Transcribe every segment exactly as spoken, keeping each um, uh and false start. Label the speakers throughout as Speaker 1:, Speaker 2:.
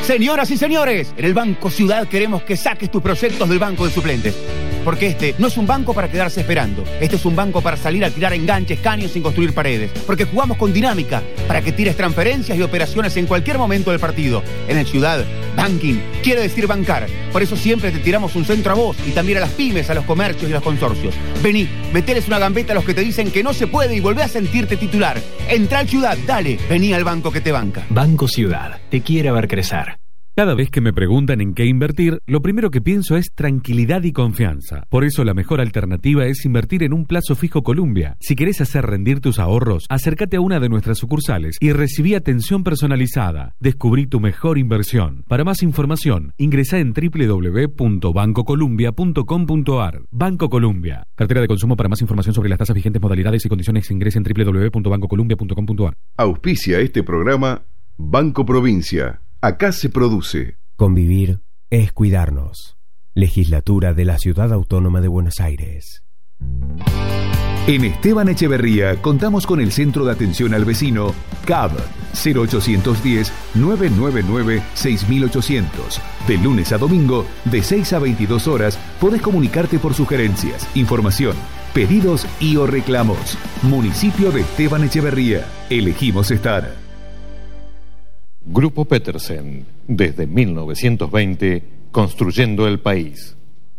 Speaker 1: Señoras y señores, en el Banco Ciudad queremos que saques tus proyectos del banco de suplentes. Porque este no es un banco para quedarse esperando. Este es un banco para salir a tirar enganches, caños sin construir paredes. Porque jugamos con dinámica para que tires transferencias y operaciones en cualquier momento del partido. En el Ciudad, banking quiere decir bancar. Por eso siempre te tiramos un centro a vos y también a las pymes, a los comercios y a los consorcios. Vení, meteles una gambeta a los que te dicen que no se puede y volvé a sentirte titular. Entrá al Ciudad, dale, vení al banco que te banca.
Speaker 2: Banco Ciudad, te quiere ver crecer.
Speaker 3: Cada vez que me preguntan en qué invertir, lo primero que pienso es tranquilidad y confianza. Por eso la mejor alternativa es invertir en un plazo fijo Columbia. Si querés hacer rendir tus ahorros, acércate a una de nuestras sucursales y recibí atención personalizada. Descubrí tu mejor inversión. Para más información, ingresá en doble u doble u doble u punto banco columbia punto com punto a r. Banco Columbia. Cartera de consumo. Para más información sobre las tasas vigentes, modalidades y condiciones, ingresa en doble u doble u doble u punto banco columbia punto com punto a r.
Speaker 4: Auspicia este programa Banco Provincia. Acá se produce.
Speaker 5: Convivir es cuidarnos. Legislatura de la Ciudad Autónoma de Buenos Aires.
Speaker 6: En Esteban Echeverría contamos con el Centro de Atención al Vecino C A B cero ochocientos diez, nueve nueve nueve, seis mil ochocientos. De lunes a domingo, de seis a veintidós horas, podés comunicarte por sugerencias, información, pedidos y o reclamos. Municipio de Esteban Echeverría. Elegimos estar.
Speaker 7: Grupo Petersen, desde mil novecientos veinte, construyendo el país.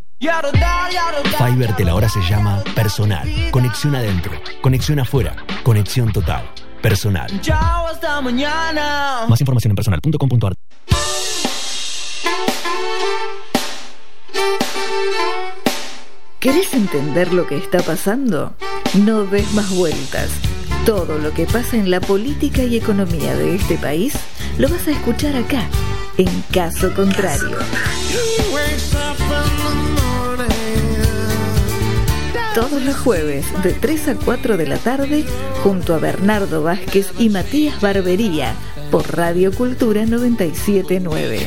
Speaker 2: Fiber de la hora se llama Personal. Conexión adentro, conexión afuera, conexión total. Personal.
Speaker 8: Chao, hasta mañana.
Speaker 2: Más información en personal punto com punto a r.
Speaker 9: ¿Querés entender lo que está pasando? No des más vueltas. Todo lo que pasa en la política y economía de este país lo vas a escuchar acá, en Caso Contrario. Todos los jueves de tres a cuatro de la tarde, junto a Bernardo Vázquez y Matías Barbería, por Radio Cultura noventa y siete punto nueve.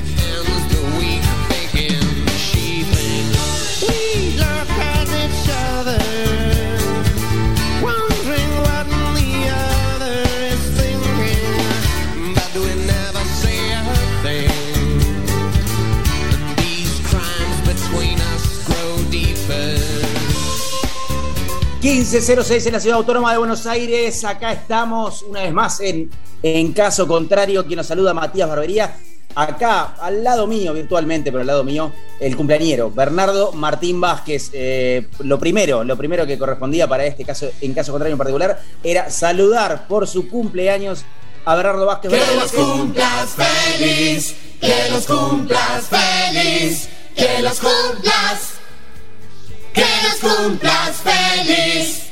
Speaker 10: quince cero seis en la Ciudad Autónoma de Buenos Aires. Acá estamos una vez más en, en Caso Contrario. Quien nos saluda, Matías Barbería. Acá, al lado mío, virtualmente, pero al lado mío, el cumpleañero, Bernardo Martín Vázquez. Eh, lo primero, lo primero que correspondía para este caso, en Caso Contrario en particular, era saludar por su cumpleaños a Bernardo Vázquez.
Speaker 8: Que los cumplas feliz, que los cumplas feliz, que los cumplas. ¡Que los cumplas feliz!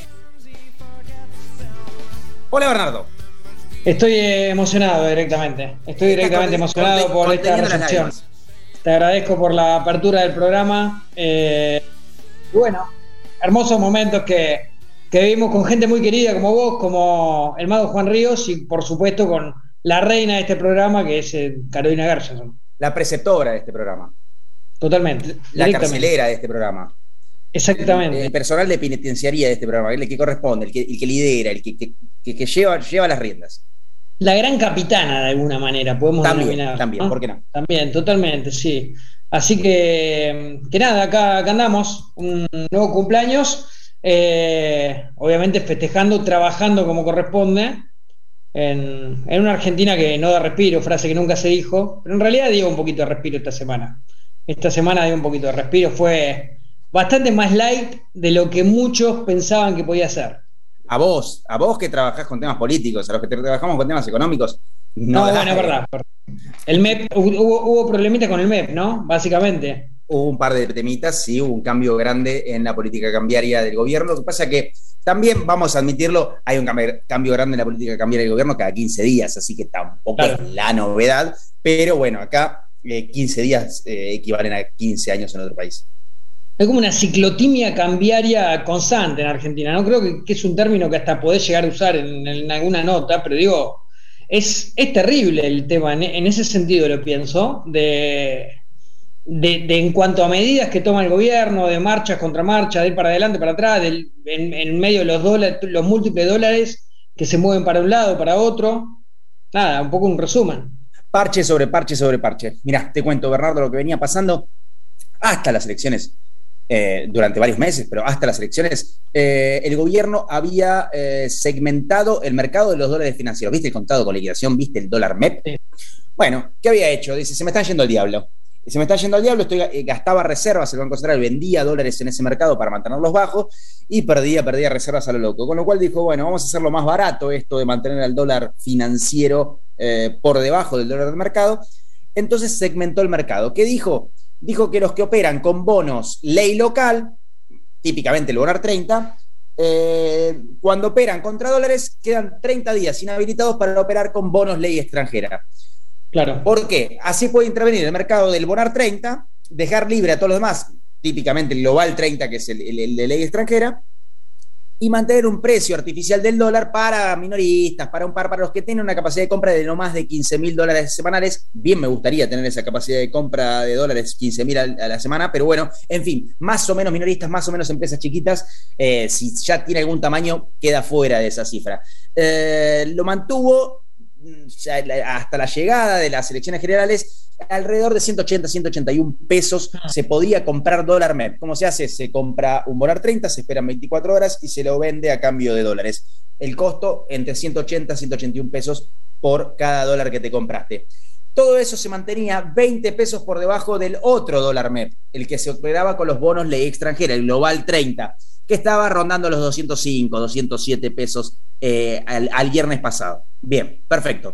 Speaker 10: Hola, Bernardo.
Speaker 11: Estoy emocionado directamente. Estoy directamente emocionado
Speaker 10: conte-
Speaker 11: por esta
Speaker 10: conteniendo las
Speaker 11: recepción.
Speaker 10: lágrimas.
Speaker 11: Te agradezco por la apertura del programa. Eh, y bueno, hermosos momentos que, que vivimos con gente muy querida como vos, como el mago Juan Ríos y por supuesto con la reina de este programa que es eh, Carolina Gerson.
Speaker 10: La preceptora de este programa.
Speaker 11: Totalmente.
Speaker 10: La carcelera de este programa.
Speaker 11: Exactamente.
Speaker 10: El, el personal de penitenciaría de este programa, el que corresponde, el que, el que lidera, el que, que, que, que lleva, lleva las riendas.
Speaker 11: La gran capitana, de alguna manera, podemos
Speaker 10: También,
Speaker 11: denominar.
Speaker 10: también,
Speaker 11: ¿no?
Speaker 10: ¿por qué no?
Speaker 11: También, totalmente, sí. Así que, que nada, acá, acá andamos, un nuevo cumpleaños, eh, obviamente festejando, trabajando como corresponde, en, en una Argentina que no da respiro, frase que nunca se dijo, pero en realidad dio un poquito de respiro esta semana. Esta semana dio un poquito de respiro, fue bastante más light de lo que muchos pensaban que podía ser.
Speaker 10: A vos, a vos que trabajás con temas políticos, a los que trabajamos con temas económicos. No,
Speaker 11: no bueno, es verdad. El M E P, hubo, hubo problemitas con el M E P, ¿no? Básicamente.
Speaker 10: Hubo un par de temitas, sí, hubo un cambio grande en la política cambiaria del gobierno. Lo que pasa es que también, vamos a admitirlo, hay un cambio, cambio grande en la política cambiaria del gobierno cada quince días, así que tampoco claro. es la novedad. Pero bueno, acá eh, quince días eh, equivalen a quince años en otro país.
Speaker 11: Es como una ciclotimia cambiaria constante en Argentina, ¿no? Creo que, que es un término que hasta podés llegar a usar en, en alguna nota, pero digo, es, es terrible el tema, en, en ese sentido lo pienso, de, de, de en cuanto a medidas que toma el gobierno, de marchas contra marchas, de ir para adelante, para atrás, del, en, en medio de los, dólares, los múltiples dólares que se mueven para un lado, para otro. Nada, un poco un resumen.
Speaker 10: Parche sobre parche sobre parche. Mirá, te cuento, Bernardo, lo que venía pasando hasta las elecciones, eh, durante varios meses, pero hasta las elecciones, eh, el gobierno había eh, segmentado el mercado de los dólares financieros. ¿Viste el contado con liquidación? ¿Viste el dólar M E P? Bueno, ¿qué había hecho? Dice, se me están yendo al diablo. Se me está yendo al diablo, estoy, eh, gastaba reservas, el Banco Central vendía dólares en ese mercado para mantenerlos bajos y perdía, perdía reservas a lo loco. Con lo cual dijo, bueno, vamos a hacerlo más barato esto de mantener al dólar financiero eh, por debajo del dólar del mercado. Entonces segmentó el mercado. ¿Qué dijo? Dijo que los que operan con bonos ley local, típicamente el Bonar treinta, eh, cuando operan contra dólares quedan treinta días inhabilitados para operar con bonos ley extranjera.
Speaker 11: Claro.
Speaker 10: ¿Por qué? Así puede intervenir el mercado del Bonar treinta, dejar libre a todos los demás, típicamente el Global treinta, que es el, el, el de ley extranjera, y mantener un precio artificial del dólar para minoristas, para un par, para los que tienen una capacidad de compra de no más de quince mil dólares semanales. Bien me gustaría tener esa capacidad de compra de dólares, quince mil a, a la semana, pero bueno, en fin, más o menos minoristas, más o menos empresas chiquitas, eh, si ya tiene algún tamaño, queda fuera de esa cifra. Eh, lo mantuvo hasta la llegada de las elecciones generales, alrededor de ciento ochenta, ciento ochenta y uno pesos se podía comprar dólar M E P. ¿Cómo se hace? Se compra un Bonar treinta, se esperan veinticuatro horas y se lo vende a cambio de dólares. El costo entre ciento ochenta, ciento ochenta y uno pesos por cada dólar que te compraste. Todo eso se mantenía veinte pesos por debajo del otro dólar M E P, el que se operaba con los bonos ley extranjera, el Global treinta, que estaba rondando los doscientos cinco, doscientos siete pesos eh, al, al viernes pasado. Bien, perfecto.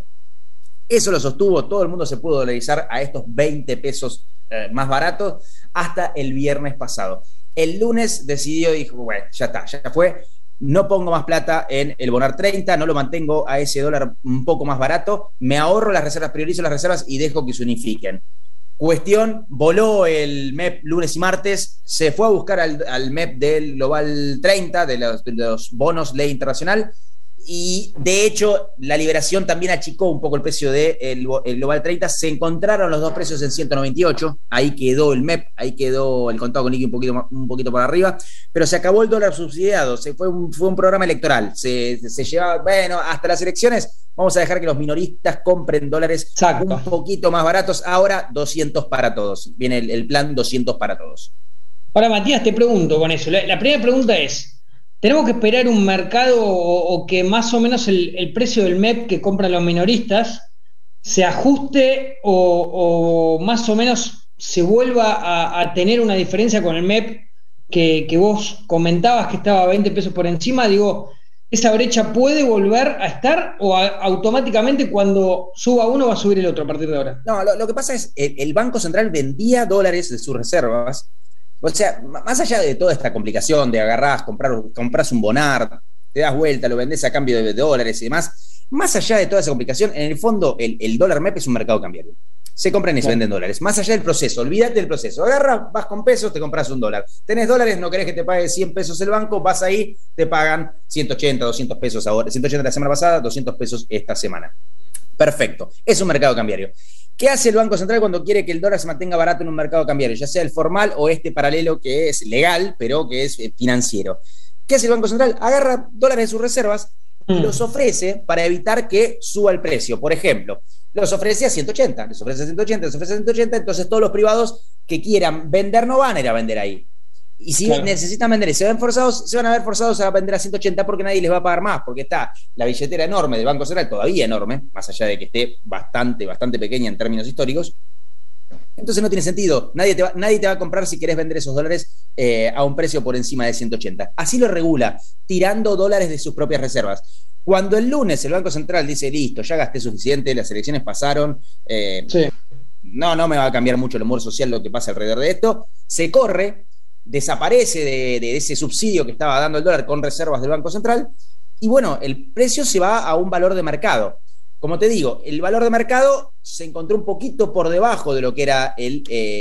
Speaker 10: Eso lo sostuvo, todo el mundo se pudo dolarizar a estos veinte pesos eh, más baratos hasta el viernes pasado. El lunes decidió, dijo, bueno, ya está, ya fue, no pongo más plata en el Bonar treinta, no lo mantengo a ese dólar un poco más barato, me ahorro las reservas, priorizo las reservas y dejo que se unifiquen. Cuestión, voló el M E P lunes y martes, se fue a buscar al, al M E P del Global treinta, de los, de los bonos ley internacional, y de hecho la liberación también achicó un poco el precio del de el Global treinta, se encontraron los dos precios en ciento noventa y ocho, ahí quedó el M E P, ahí quedó el contado con liqui un poquito, un poquito por arriba, pero se acabó el dólar subsidiado, se fue, un, fue un programa electoral, se, se llevaba, bueno, hasta las elecciones vamos a dejar que los minoristas compren dólares Exacto. un poquito más baratos, ahora doscientos para todos, viene el, el plan doscientos para todos.
Speaker 11: Ahora, Matías, te pregunto con eso, la, la primera pregunta es, ¿tenemos que esperar un mercado o, o que más o menos el, el precio del M E P que compran los minoristas se ajuste o, o más o menos se vuelva a, a tener una diferencia con el M E P que, que vos comentabas que estaba a veinte pesos por encima? Digo, ¿esa brecha puede volver a estar o a, automáticamente cuando suba uno va a subir el otro a partir de ahora?
Speaker 10: No, lo, lo que pasa es el, el Banco Central vendía dólares de sus reservas. O sea, más allá de toda esta complicación de agarrás, comprar, compras un Bonar, te das vuelta, lo vendés a cambio de dólares y demás, más allá de toda esa complicación, en el fondo el, el dólar M E P es un mercado cambiario. Se compran y se venden dólares. Más allá del proceso, olvídate del proceso. Agarras, vas con pesos, te compras un dólar. Tenés dólares, no querés que te pague cien pesos el banco, vas ahí, te pagan ciento ochenta, doscientos pesos ahora. ciento ochenta la semana pasada, doscientos pesos esta semana. Perfecto. Es un mercado cambiario. ¿Qué hace el Banco Central cuando quiere que el dólar se mantenga barato en un mercado cambiario? Ya sea el formal o este paralelo que es legal, pero que es financiero. ¿Qué hace el Banco Central? Agarra dólares de sus reservas y mm. los ofrece para evitar que suba el precio. Por ejemplo, los ofrece a ciento ochenta, les ofrece a ciento ochenta, les ofrece a ciento ochenta, entonces todos los privados que quieran vender no van a ir a vender ahí. Y si claro. necesitan vender y se ven forzados, se van a ver forzados a vender a ciento ochenta porque nadie les va a pagar más, porque está la billetera enorme del Banco Central, todavía enorme, más allá de que esté bastante, bastante pequeña en términos históricos. Entonces no tiene sentido, nadie te va, nadie te va a comprar si querés vender esos dólares eh, a un precio por encima de ciento ochenta. Así lo regula, tirando dólares de sus propias reservas. Cuando el lunes el Banco Central dice, listo, ya gasté suficiente, las elecciones pasaron, eh, sí. no, no me va a cambiar mucho el humor social lo que pasa alrededor de esto, se corre, desaparece de, de ese subsidio que estaba dando el dólar con reservas del Banco Central y bueno, el precio se va a un valor de mercado. Como te digo, el valor de mercado se encontró un poquito por debajo de lo que era el,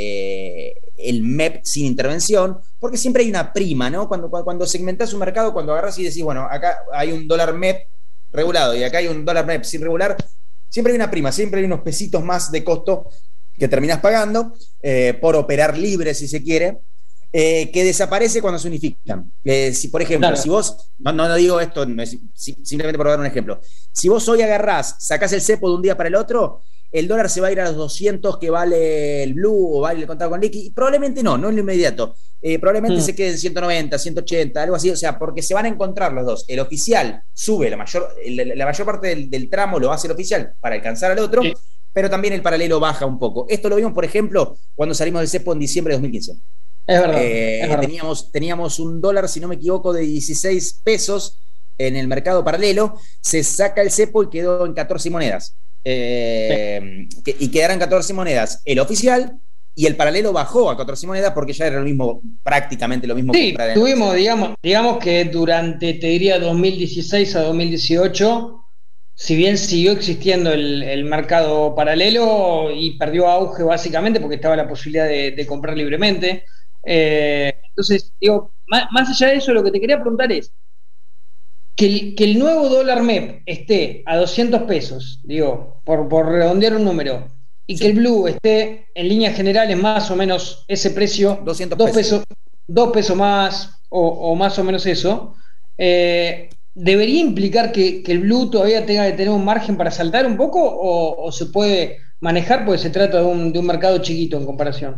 Speaker 10: eh, el M E P sin intervención, porque siempre hay una prima, ¿no? Cuando, cuando segmentás un mercado, cuando agarrás y decís, bueno, acá hay un dólar M E P regulado y acá hay un dólar M E P sin regular, siempre hay una prima, siempre hay unos pesitos más de costo que terminás pagando eh, por operar libre, si se quiere, eh, que desaparece cuando se unifican. Eh, si, por ejemplo, claro. si vos, no, no, no digo esto, no es, si, simplemente por dar un ejemplo, si vos hoy agarrás, sacás el cepo de un día para el otro, el dólar se va a ir a los doscientos que vale el blue o vale el contado con liqui, probablemente no, no es lo inmediato. Eh, probablemente mm. se quede en ciento noventa, ciento ochenta, algo así, o sea, porque se van a encontrar los dos. El oficial sube, la mayor, la, la mayor parte del, del tramo lo hace el oficial para alcanzar al otro, sí. pero también el paralelo baja un poco. Esto lo vimos, por ejemplo, cuando salimos del cepo en diciembre de dos mil quince.
Speaker 11: Es verdad,
Speaker 10: eh,
Speaker 11: es verdad.
Speaker 10: Teníamos, teníamos un dólar, si no me equivoco, de dieciséis pesos en el mercado paralelo, se saca el cepo y quedó en catorce monedas. Eh, sí. que, y quedaron catorce monedas el oficial, y el paralelo bajó a catorce monedas porque ya era lo mismo, prácticamente lo mismo.
Speaker 11: Sí,
Speaker 10: que
Speaker 11: tuvimos, digamos, digamos que durante, te diría, dos mil dieciséis a dos mil dieciocho, si bien siguió existiendo el, el mercado paralelo y perdió auge básicamente porque estaba la posibilidad de, de comprar libremente. Eh, entonces, digo, más, más allá de eso, lo que te quería preguntar es que el, que el nuevo dólar M E P esté a doscientos pesos, digo, por, por redondear un número, y sí. que el blue esté en líneas generales más o menos ese precio,
Speaker 10: doscientos
Speaker 11: dos
Speaker 10: pesos,
Speaker 11: pesos, dos pesos más o, o más o menos eso, eh, ¿debería implicar que, que el blue todavía tenga que tener un margen para saltar un poco o, o se puede manejar porque se trata de un, de un mercado chiquito en comparación?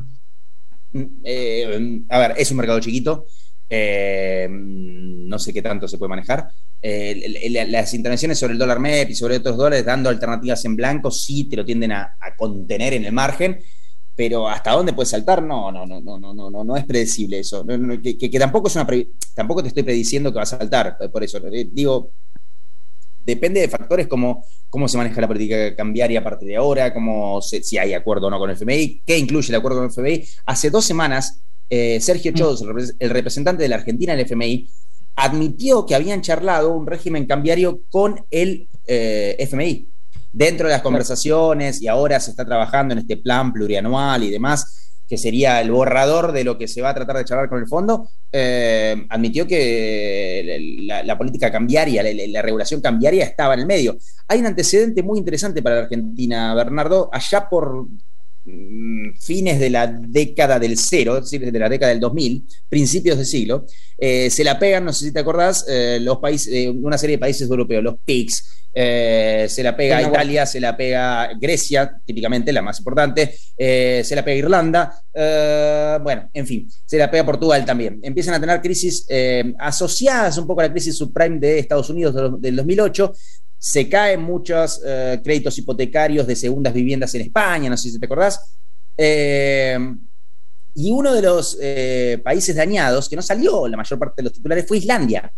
Speaker 10: Eh, a ver, es un mercado chiquito, eh, no sé qué tanto se puede manejar. Eh, las intervenciones sobre el dólar M E P y sobre otros dólares dando alternativas en blanco sí te lo tienden a, a contener en el margen, pero hasta dónde puede saltar no no no no no no no, no es predecible eso, no, no, que, que, que tampoco es una pre, tampoco te estoy prediciendo que va a saltar, por eso eh, digo, depende de factores como cómo se maneja la política cambiaria a partir de ahora, cómo se, si hay acuerdo o no con el F M I, qué incluye el acuerdo con el F M I. Hace dos semanas eh, Sergio Chodos, el representante de la Argentina en el F M I, admitió que habían charlado un régimen cambiario con el eh, F M I. Dentro de las conversaciones, y ahora se está trabajando en este plan plurianual y demás, que sería el borrador de lo que se va a tratar de charlar con el fondo, eh, admitió que la, la política cambiaria, la, la regulación cambiaria estaba en el medio. Hay un antecedente muy interesante para la Argentina, Bernardo, allá por fines de la década del cero, es decir, de la década del dos mil, principios de siglo, eh, se la pegan, no sé si te acordás, eh, los países, eh, una serie de países europeos, los P I Cs, eh, se la pega bueno, Italia, bueno. se la pega Grecia, típicamente la más importante, eh, se la pega Irlanda, eh, bueno, en fin, se la pega Portugal también. Empiezan a tener crisis eh, asociadas un poco a la crisis subprime de Estados Unidos del, del dos mil ocho. Se caen muchos eh, créditos hipotecarios de segundas viviendas en España, no sé si te acordás. Eh, y uno de los eh, países dañados, que no salió la mayor parte de los titulares, fue Islandia.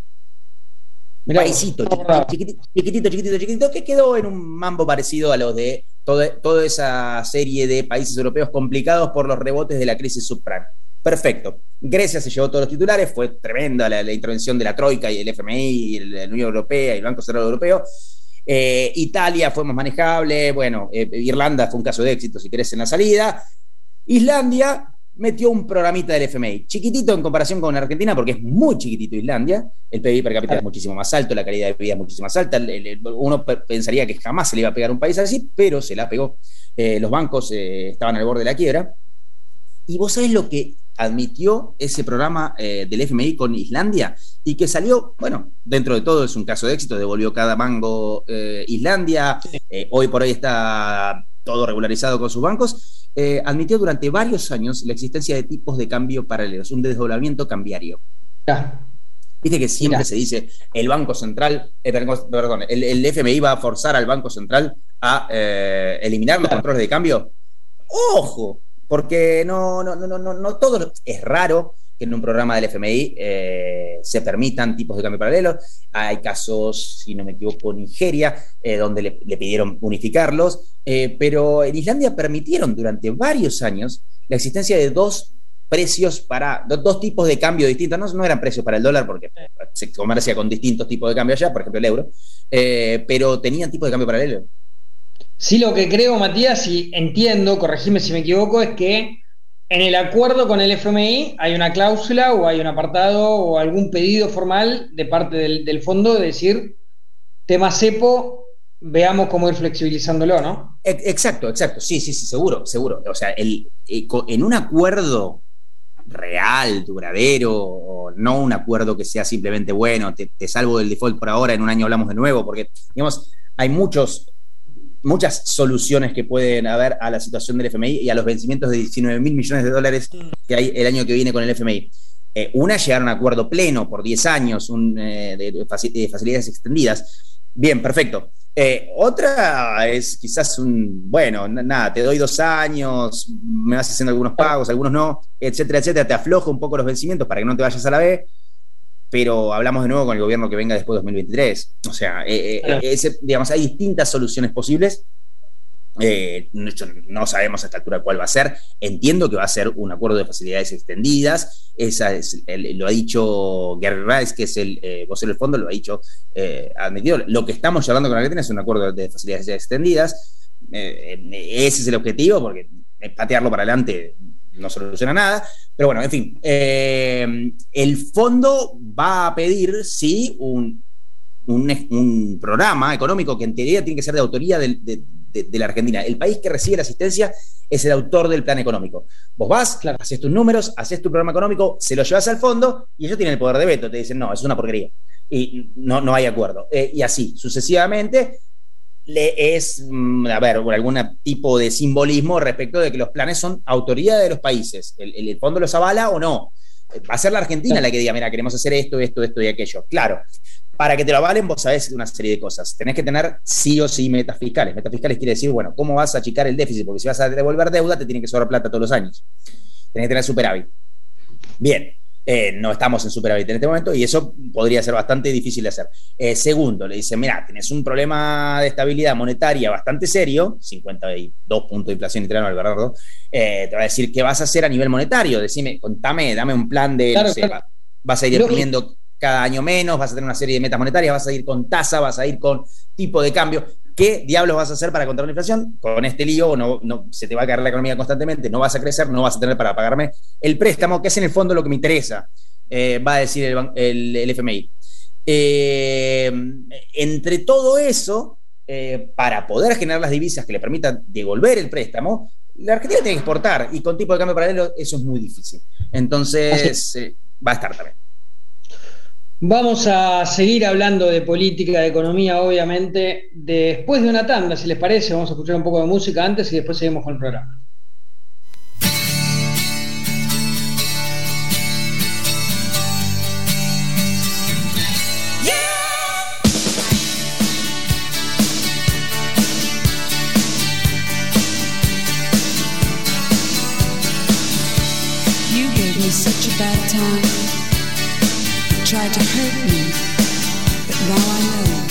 Speaker 10: Un paísito, chiquitito, chiquitito, chiquitito, chiquitito, chiquitito, que quedó en un mambo parecido a los de todo, toda esa serie de países europeos complicados por los rebotes de la crisis subprime. Perfecto. Grecia se llevó todos los titulares, fue tremenda la, la intervención de la Troika y el F M I y la Unión Europea y el Banco Central Europeo. Eh, Italia fue más manejable, bueno, eh, Irlanda fue un caso de éxito, si querés, en la salida. Islandia metió un programita del F M I, chiquitito en comparación con Argentina, porque es muy chiquitito Islandia, el P I B per cápita es muchísimo más alto, la calidad de vida es muchísimo más alta, el, el, uno pensaría que jamás se le iba a pegar a un país así, pero se la pegó. Eh, los bancos eh, estaban al borde de la quiebra. Y vos sabés lo que admitió ese programa eh, del F M I con Islandia y que salió, bueno, dentro de todo es un caso de éxito, devolvió cada mango eh, Islandia, eh, hoy por hoy está todo regularizado con sus bancos, eh, admitió durante varios años la existencia de tipos de cambio paralelos, un desdoblamiento cambiario.
Speaker 11: Ya.
Speaker 10: Viste que siempre
Speaker 11: Mira.
Speaker 10: se dice el Banco Central, eh, perdón, el, el F M I va a forzar al Banco Central a eh, eliminar los controles de cambio. ¡Ojo! Porque no, no, no, no, no todo lo, es raro que en un programa del F M I eh, se permitan tipos de cambio paralelos. Hay casos, si no me equivoco, Nigeria, eh, donde le, le pidieron unificarlos, eh, pero en Islandia permitieron durante varios años la existencia de dos precios para, dos, dos tipos de cambio distintos. No, no eran precios para el dólar porque se comercia con distintos tipos de cambio allá, por ejemplo el euro, eh, pero tenían tipos de cambio paralelo.
Speaker 11: Sí, lo que creo, Matías, y entiendo, corregime si me equivoco, es que en el acuerdo con el F M I hay una cláusula o hay un apartado o algún pedido formal de parte del, del fondo de decir, tema cepo, veamos cómo ir flexibilizándolo, ¿no?
Speaker 10: Exacto, exacto, sí, sí, sí, seguro, seguro. O sea, el, en un acuerdo real, duradero, no un acuerdo que sea simplemente, bueno, te, te salvo del default por ahora, en un año hablamos de nuevo, porque, digamos, hay muchos muchas soluciones que pueden haber a la situación del F M I y a los vencimientos de diecinueve mil millones de dólares que hay el año que viene con el F M I. Eh, una, llegar a un acuerdo pleno por diez años, un, eh, de, de facilidades extendidas. Bien, perfecto. Eh, otra es quizás un, bueno, nada, te doy dos años, me vas haciendo algunos pagos, algunos no, etcétera, etcétera, te aflojo un poco los vencimientos para que no te vayas a la B, pero hablamos de nuevo con el gobierno que venga después de dos mil veintitrés. O sea, eh, eh, ese, digamos, hay distintas soluciones posibles. Eh, no, no sabemos a esta altura cuál va a ser. Entiendo que va a ser un acuerdo de facilidades extendidas. Esa es, el, lo ha dicho Gary Rice, que es el eh, vocero del fondo, lo ha dicho, eh, ha admitido. Lo que estamos charlando con Argentina es un acuerdo de facilidades extendidas. Eh, ese es el objetivo, porque patearlo para adelante no soluciona nada. Pero bueno, en fin, eh, el fondo va a pedir, sí, un, un, un programa económico que en teoría tiene que ser de autoría del, de, de, de la Argentina. El país que recibe la asistencia es el autor del plan económico. Vos vas, claro, haces tus números, haces tu programa económico, se lo llevas al fondo y ellos tienen el poder de veto. Te dicen, no, es una porquería. Y no, no hay acuerdo. Eh, y así, sucesivamente, le es, a ver, algún tipo de simbolismo respecto de que los planes son autoría de los países. ¿El, el, el fondo los avala o no? Va a ser la Argentina claro. la que diga, mira, queremos hacer esto, esto, esto y aquello. Claro, para que te lo avalen vos sabés una serie de cosas. Tenés que tener sí o sí metas fiscales. Metas fiscales quiere decir, bueno, ¿cómo vas a achicar el déficit? Porque si vas a devolver deuda, te tiene que sobrar plata todos los años. Tenés que tener superávit. Bien. Eh, no estamos en superávit en este momento y eso podría ser bastante difícil de hacer. Eh, segundo, le dicen, mira, tenés un problema de estabilidad monetaria bastante serio, cincuenta y dos puntos de inflación interanual, Bernardo, eh, te va a decir qué vas a hacer a nivel monetario, decime, contame, dame un plan de, claro, no sé, claro. vas a ir imprimiendo cada año menos, vas a tener una serie de metas monetarias, vas a ir con tasa, vas a ir con tipo de cambio. ¿Qué diablos vas a hacer para controlar la inflación? Con este lío no, no, se te va a caer la economía constantemente, no vas a crecer, no vas a tener para pagarme el préstamo, que es en el fondo lo que me interesa, eh, va a decir el, el, el F M I. Eh, entre todo eso, eh, para poder generar las divisas que le permitan devolver el préstamo, la Argentina tiene que exportar y con tipo de cambio paralelo eso es muy difícil. Entonces, eh, va a estar también.
Speaker 11: Vamos a seguir hablando de política, de economía, obviamente, después de una tanda, si les parece. Vamos a escuchar un poco de música antes y después seguimos con el programa.
Speaker 12: You gave me such a bad time. Tried to hurt me, but now I know.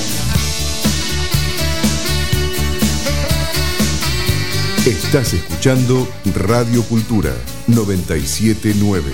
Speaker 4: Estás escuchando Radio Cultura noventa y siete punto nueve.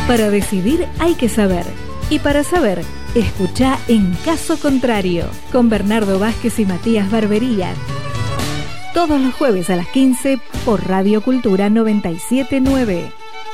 Speaker 13: Para decidir hay que saber. Y para saber, escuchá En Caso Contrario, con Bernardo Vázquez y Matías Barbería. Todos los jueves a las quince por Radio Cultura noventa y siete punto nueve.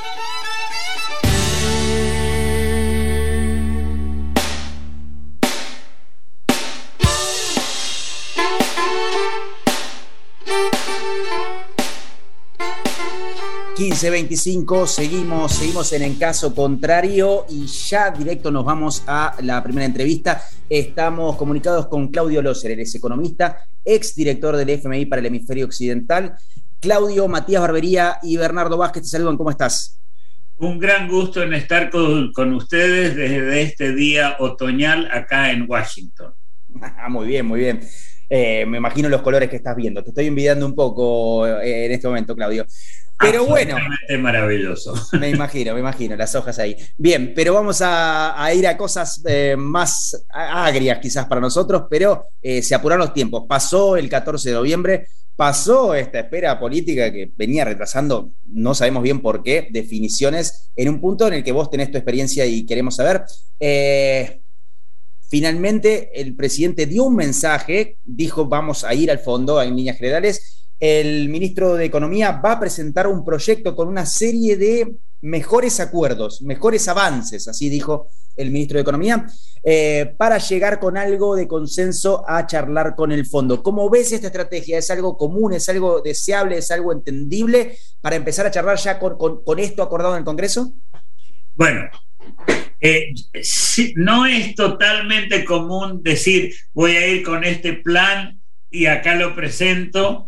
Speaker 10: quince veinticinco, seguimos, seguimos en En Caso Contrario y ya directo nos vamos a la primera entrevista. Estamos comunicados con Claudio Loser, él es economista, ex director del F M I para el hemisferio occidental. Claudio, Matías Barbería y Bernardo Vázquez te saludan, ¿cómo estás?
Speaker 14: Un gran gusto en estar con, con ustedes desde este día otoñal acá en Washington.
Speaker 10: Muy bien, muy bien. Eh, me imagino los colores que estás viendo. Te estoy envidiando un poco eh, en este momento, Claudio. Pero bueno,
Speaker 14: es maravilloso.
Speaker 10: Me imagino, me imagino, las hojas ahí. Bien, pero vamos a, a ir a cosas eh, más agrias quizás para nosotros, pero eh, se apuraron los tiempos. Pasó el catorce de noviembre, pasó esta espera política que venía retrasando, no sabemos bien por qué, definiciones, en un punto en el que vos tenés tu experiencia y queremos saber. Eh, finalmente, el presidente dio un mensaje, dijo vamos a ir al fondo en líneas generales. El ministro de Economía va a presentar un proyecto con una serie de mejores acuerdos, mejores avances, así dijo el ministro de Economía, eh, para llegar con algo de consenso a charlar con el fondo. ¿Cómo ves esta estrategia? ¿Es algo común? ¿Es algo deseable? ¿Es algo entendible para empezar a charlar ya con, con, con esto acordado en el Congreso?
Speaker 14: Bueno, eh, sí, no es totalmente común decir voy a ir con este plan y acá lo presento.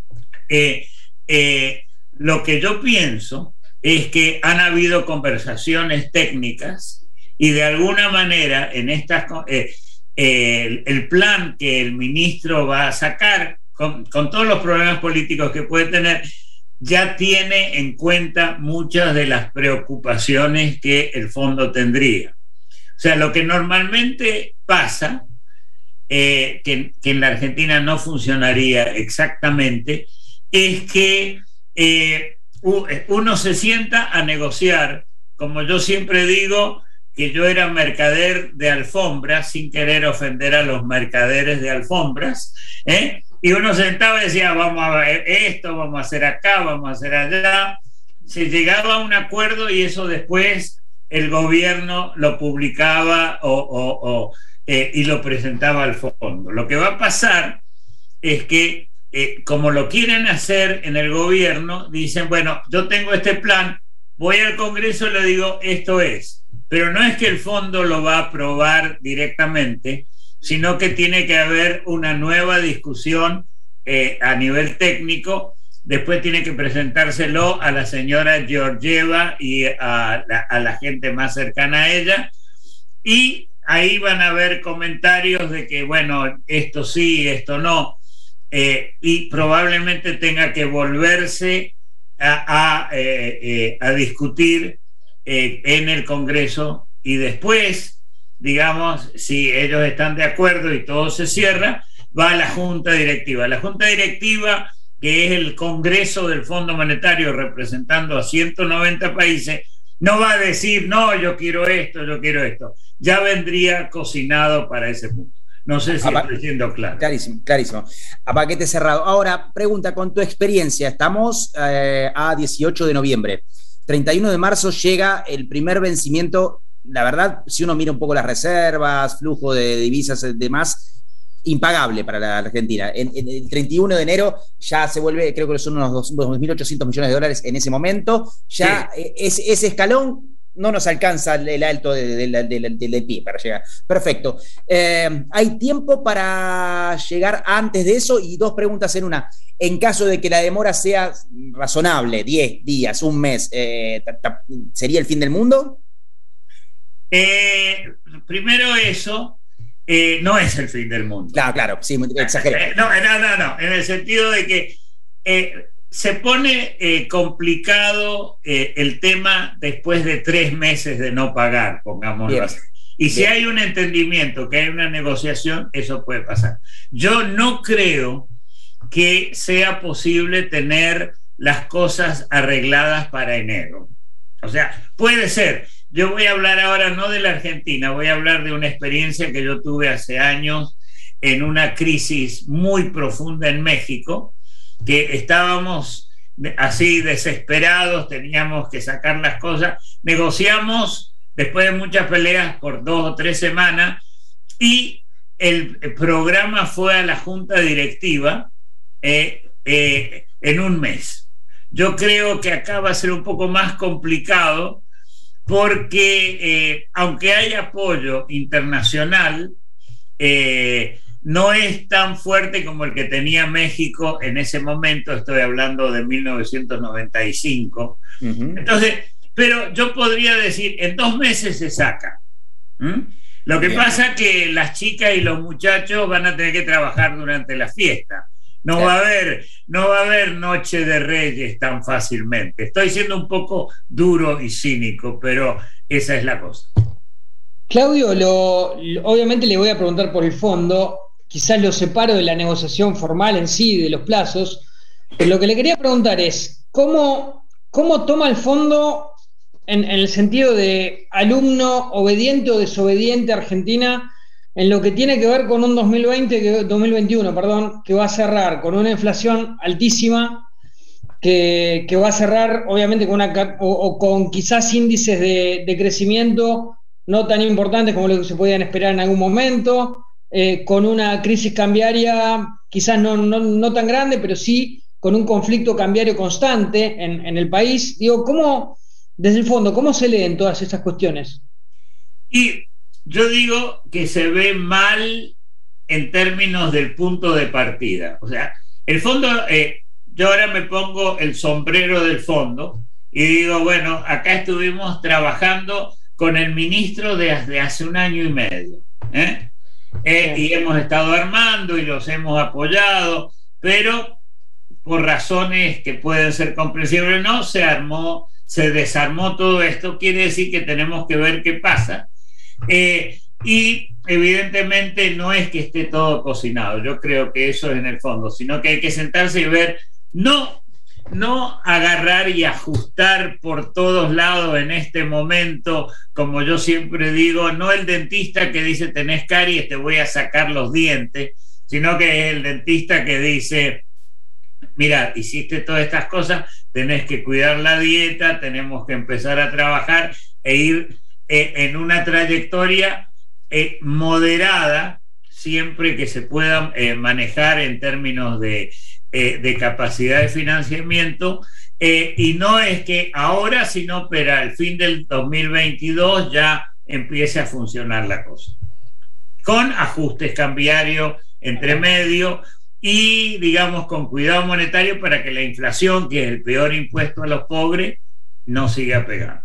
Speaker 14: Eh, eh, lo que yo pienso es que han habido conversaciones técnicas y de alguna manera en estas eh, eh, el, el plan que el ministro va a sacar con, con todos los problemas políticos que puede tener ya tiene en cuenta muchas de las preocupaciones que el fondo tendría. O sea, lo que normalmente pasa eh, que, que en la Argentina no funcionaría exactamente es que eh, uno se sienta a negociar, como yo siempre digo, que yo era mercader de alfombras, sin querer ofender a los mercaderes de alfombras, ¿eh? Y uno sentaba y decía, vamos a ver esto, vamos a hacer acá, vamos a hacer allá. Se llegaba a un acuerdo y eso después el gobierno lo publicaba o, o, o, eh, y lo presentaba al fondo. Lo que va a pasar es que Eh, como lo quieren hacer en el gobierno, dicen, bueno, yo tengo este plan, voy al Congreso y le digo, esto es. Pero no es que el fondo lo va a aprobar directamente, sino que tiene que haber una nueva discusión eh, a nivel técnico. Después tiene que presentárselo a la señora Georgieva y a la, a la gente más cercana a ella. Y ahí van a haber comentarios de que, bueno, esto sí, esto no. Eh, y probablemente tenga que volverse a, a, eh, eh, a discutir eh, en el Congreso y después, digamos, si ellos están de acuerdo y todo se cierra, va a la Junta Directiva. La Junta Directiva, que es el Congreso del Fondo Monetario representando a ciento noventa países, no va a decir, no, yo quiero esto, yo quiero esto. Ya vendría cocinado para ese punto. No sé si estoy siendo claro.
Speaker 10: Clarísimo, clarísimo. A paquete cerrado. Ahora, pregunta, con tu experiencia, estamos eh, a dieciocho de noviembre. treinta y uno de marzo llega el primer vencimiento. La verdad, si uno mira un poco las reservas, flujo de divisas y demás, impagable para la Argentina. En, en el treinta y uno de enero ya se vuelve, creo que son unos dos mil ochocientos millones de dólares en ese momento. Ya sí. es, ese escalón no nos alcanza el alto del de, de, de, de, de pie para llegar. Perfecto. Eh, ¿Hay tiempo para llegar antes de eso? Y dos preguntas en una. En caso de que la demora sea razonable, diez días, un mes, eh, ¿sería el fin del mundo?
Speaker 14: Eh, primero eso, eh, no es el fin del mundo.
Speaker 10: Claro, claro, sí, exageré.
Speaker 14: Eh, no, no, no, no, en el sentido de que eh, se pone eh, complicado eh, el tema después de tres meses de no pagar, pongámoslo así. Y si Bien. hay un entendimiento, que hay una negociación, eso puede pasar. Yo no creo que sea posible tener las cosas arregladas para enero. O sea, puede ser. Yo voy a hablar ahora no de la Argentina, voy a hablar de una experiencia que yo tuve hace años en una crisis muy profunda en México, que estábamos así desesperados, teníamos que sacar las cosas, negociamos después de muchas peleas por dos o tres semanas y el programa fue a la junta directiva eh, eh, en un mes. Yo creo que acá va a ser un poco más complicado porque eh, aunque hay apoyo internacional, eh, no es tan fuerte como el que tenía México en ese momento. Estoy hablando de mil novecientos noventa y cinco. Uh-huh. Entonces, pero yo podría decir, en dos meses se saca. ¿Mm? Lo que Bien. pasa es que las chicas y los muchachos van a tener que trabajar durante la fiesta. No va a haber, no va a haber Noche de Reyes tan fácilmente. Estoy siendo un poco duro y cínico, pero esa es la cosa.
Speaker 11: Claudio, lo, lo, obviamente le voy a preguntar por el fondo. Quizás lo separo de la negociación formal en sí, de los plazos, pero lo que le quería preguntar es, ¿cómo, cómo toma el fondo en, en el sentido de alumno obediente o desobediente a Argentina en lo que tiene que ver con un dos mil veinte, que, dos mil veintiuno, perdón, que va a cerrar con una inflación altísima, que, que va a cerrar obviamente con, una, o, o con quizás índices de, de crecimiento no tan importantes como lo que se podían esperar en algún momento, eh, con una crisis cambiaria quizás no, no, no tan grande, pero sí con un conflicto cambiario constante en, en el país. Digo, ¿cómo, desde el fondo, cómo se leen todas estas cuestiones?
Speaker 14: Y yo digo que se ve mal en términos del punto de partida. O sea, el fondo, eh, yo ahora me pongo el sombrero del fondo y digo, bueno, acá estuvimos trabajando con el ministro desde hace un año y medio, ¿eh? Eh, y hemos estado armando y los hemos apoyado, pero por razones que pueden ser comprensibles, no, se armó, se desarmó todo esto. Quiere decir que tenemos que ver qué pasa. Eh, y evidentemente no es que esté todo cocinado, yo creo que eso es en el fondo, sino que hay que sentarse y ver, no, no agarrar y ajustar por todos lados en este momento, como yo siempre digo, no el dentista que dice tenés caries, te voy a sacar los dientes, sino que es el dentista que dice, mira, hiciste todas estas cosas, tenés que cuidar la dieta, tenemos que empezar a trabajar e ir Eh, en una trayectoria eh, moderada, siempre que se pueda eh, manejar en términos de, eh, de capacidad de financiamiento, eh, y no es que ahora, sino para el fin del dos mil veintidós ya empiece a funcionar la cosa, con ajustes cambiarios entre medio y, digamos, con cuidado monetario para que la inflación, que es el peor impuesto a los pobres, no siga pegando.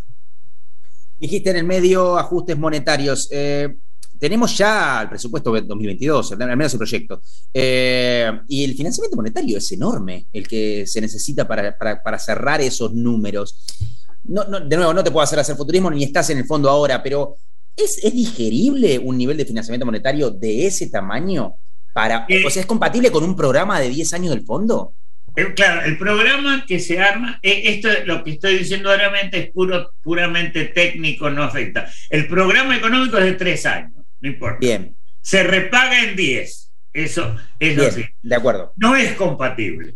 Speaker 10: Dijiste en el medio ajustes monetarios. Eh, tenemos ya el presupuesto dos mil veintidós, al menos el proyecto. Eh, y el financiamiento monetario es enorme, el que se necesita para, para, para cerrar esos números. No, no, de nuevo, no te puedo hacer hacer futurismo ni estás en el fondo ahora, pero ¿es, es digerible un nivel de financiamiento monetario de ese tamaño? Para, eh, o sea, ¿es compatible con un programa de diez años del fondo?
Speaker 14: Eh, claro, el programa que se arma, eh, esto lo que estoy diciendo realmente es puro, puramente técnico, no afecta. El programa económico es de tres años, no importa.
Speaker 10: Bien.
Speaker 14: Se repaga en diez, eso, eso
Speaker 10: Bien,
Speaker 14: sí.
Speaker 10: De acuerdo.
Speaker 14: No es compatible.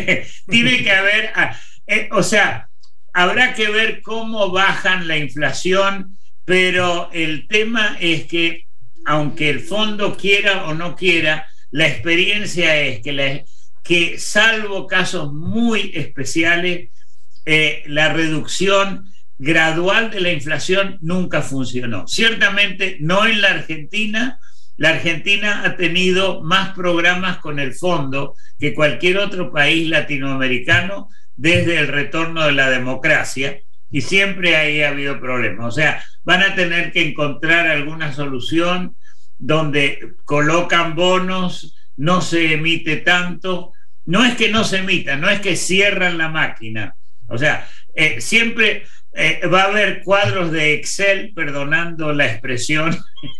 Speaker 14: Tiene que haber, eh, o sea, habrá que ver cómo bajan la inflación, pero el tema es que, aunque el fondo quiera o no quiera, la experiencia es que la que salvo casos muy especiales, eh, la reducción gradual de la inflación nunca funcionó. Ciertamente no en la Argentina. La Argentina ha tenido más programas con el fondo que cualquier otro país latinoamericano desde el retorno de la democracia, y siempre ahí ha habido problemas. O sea, van a tener que encontrar alguna solución donde colocan bonos, no se emite tanto. No es que no se emita, no es que cierran la máquina. O sea, eh, siempre eh, va a haber cuadros de Excel, perdonando la expresión,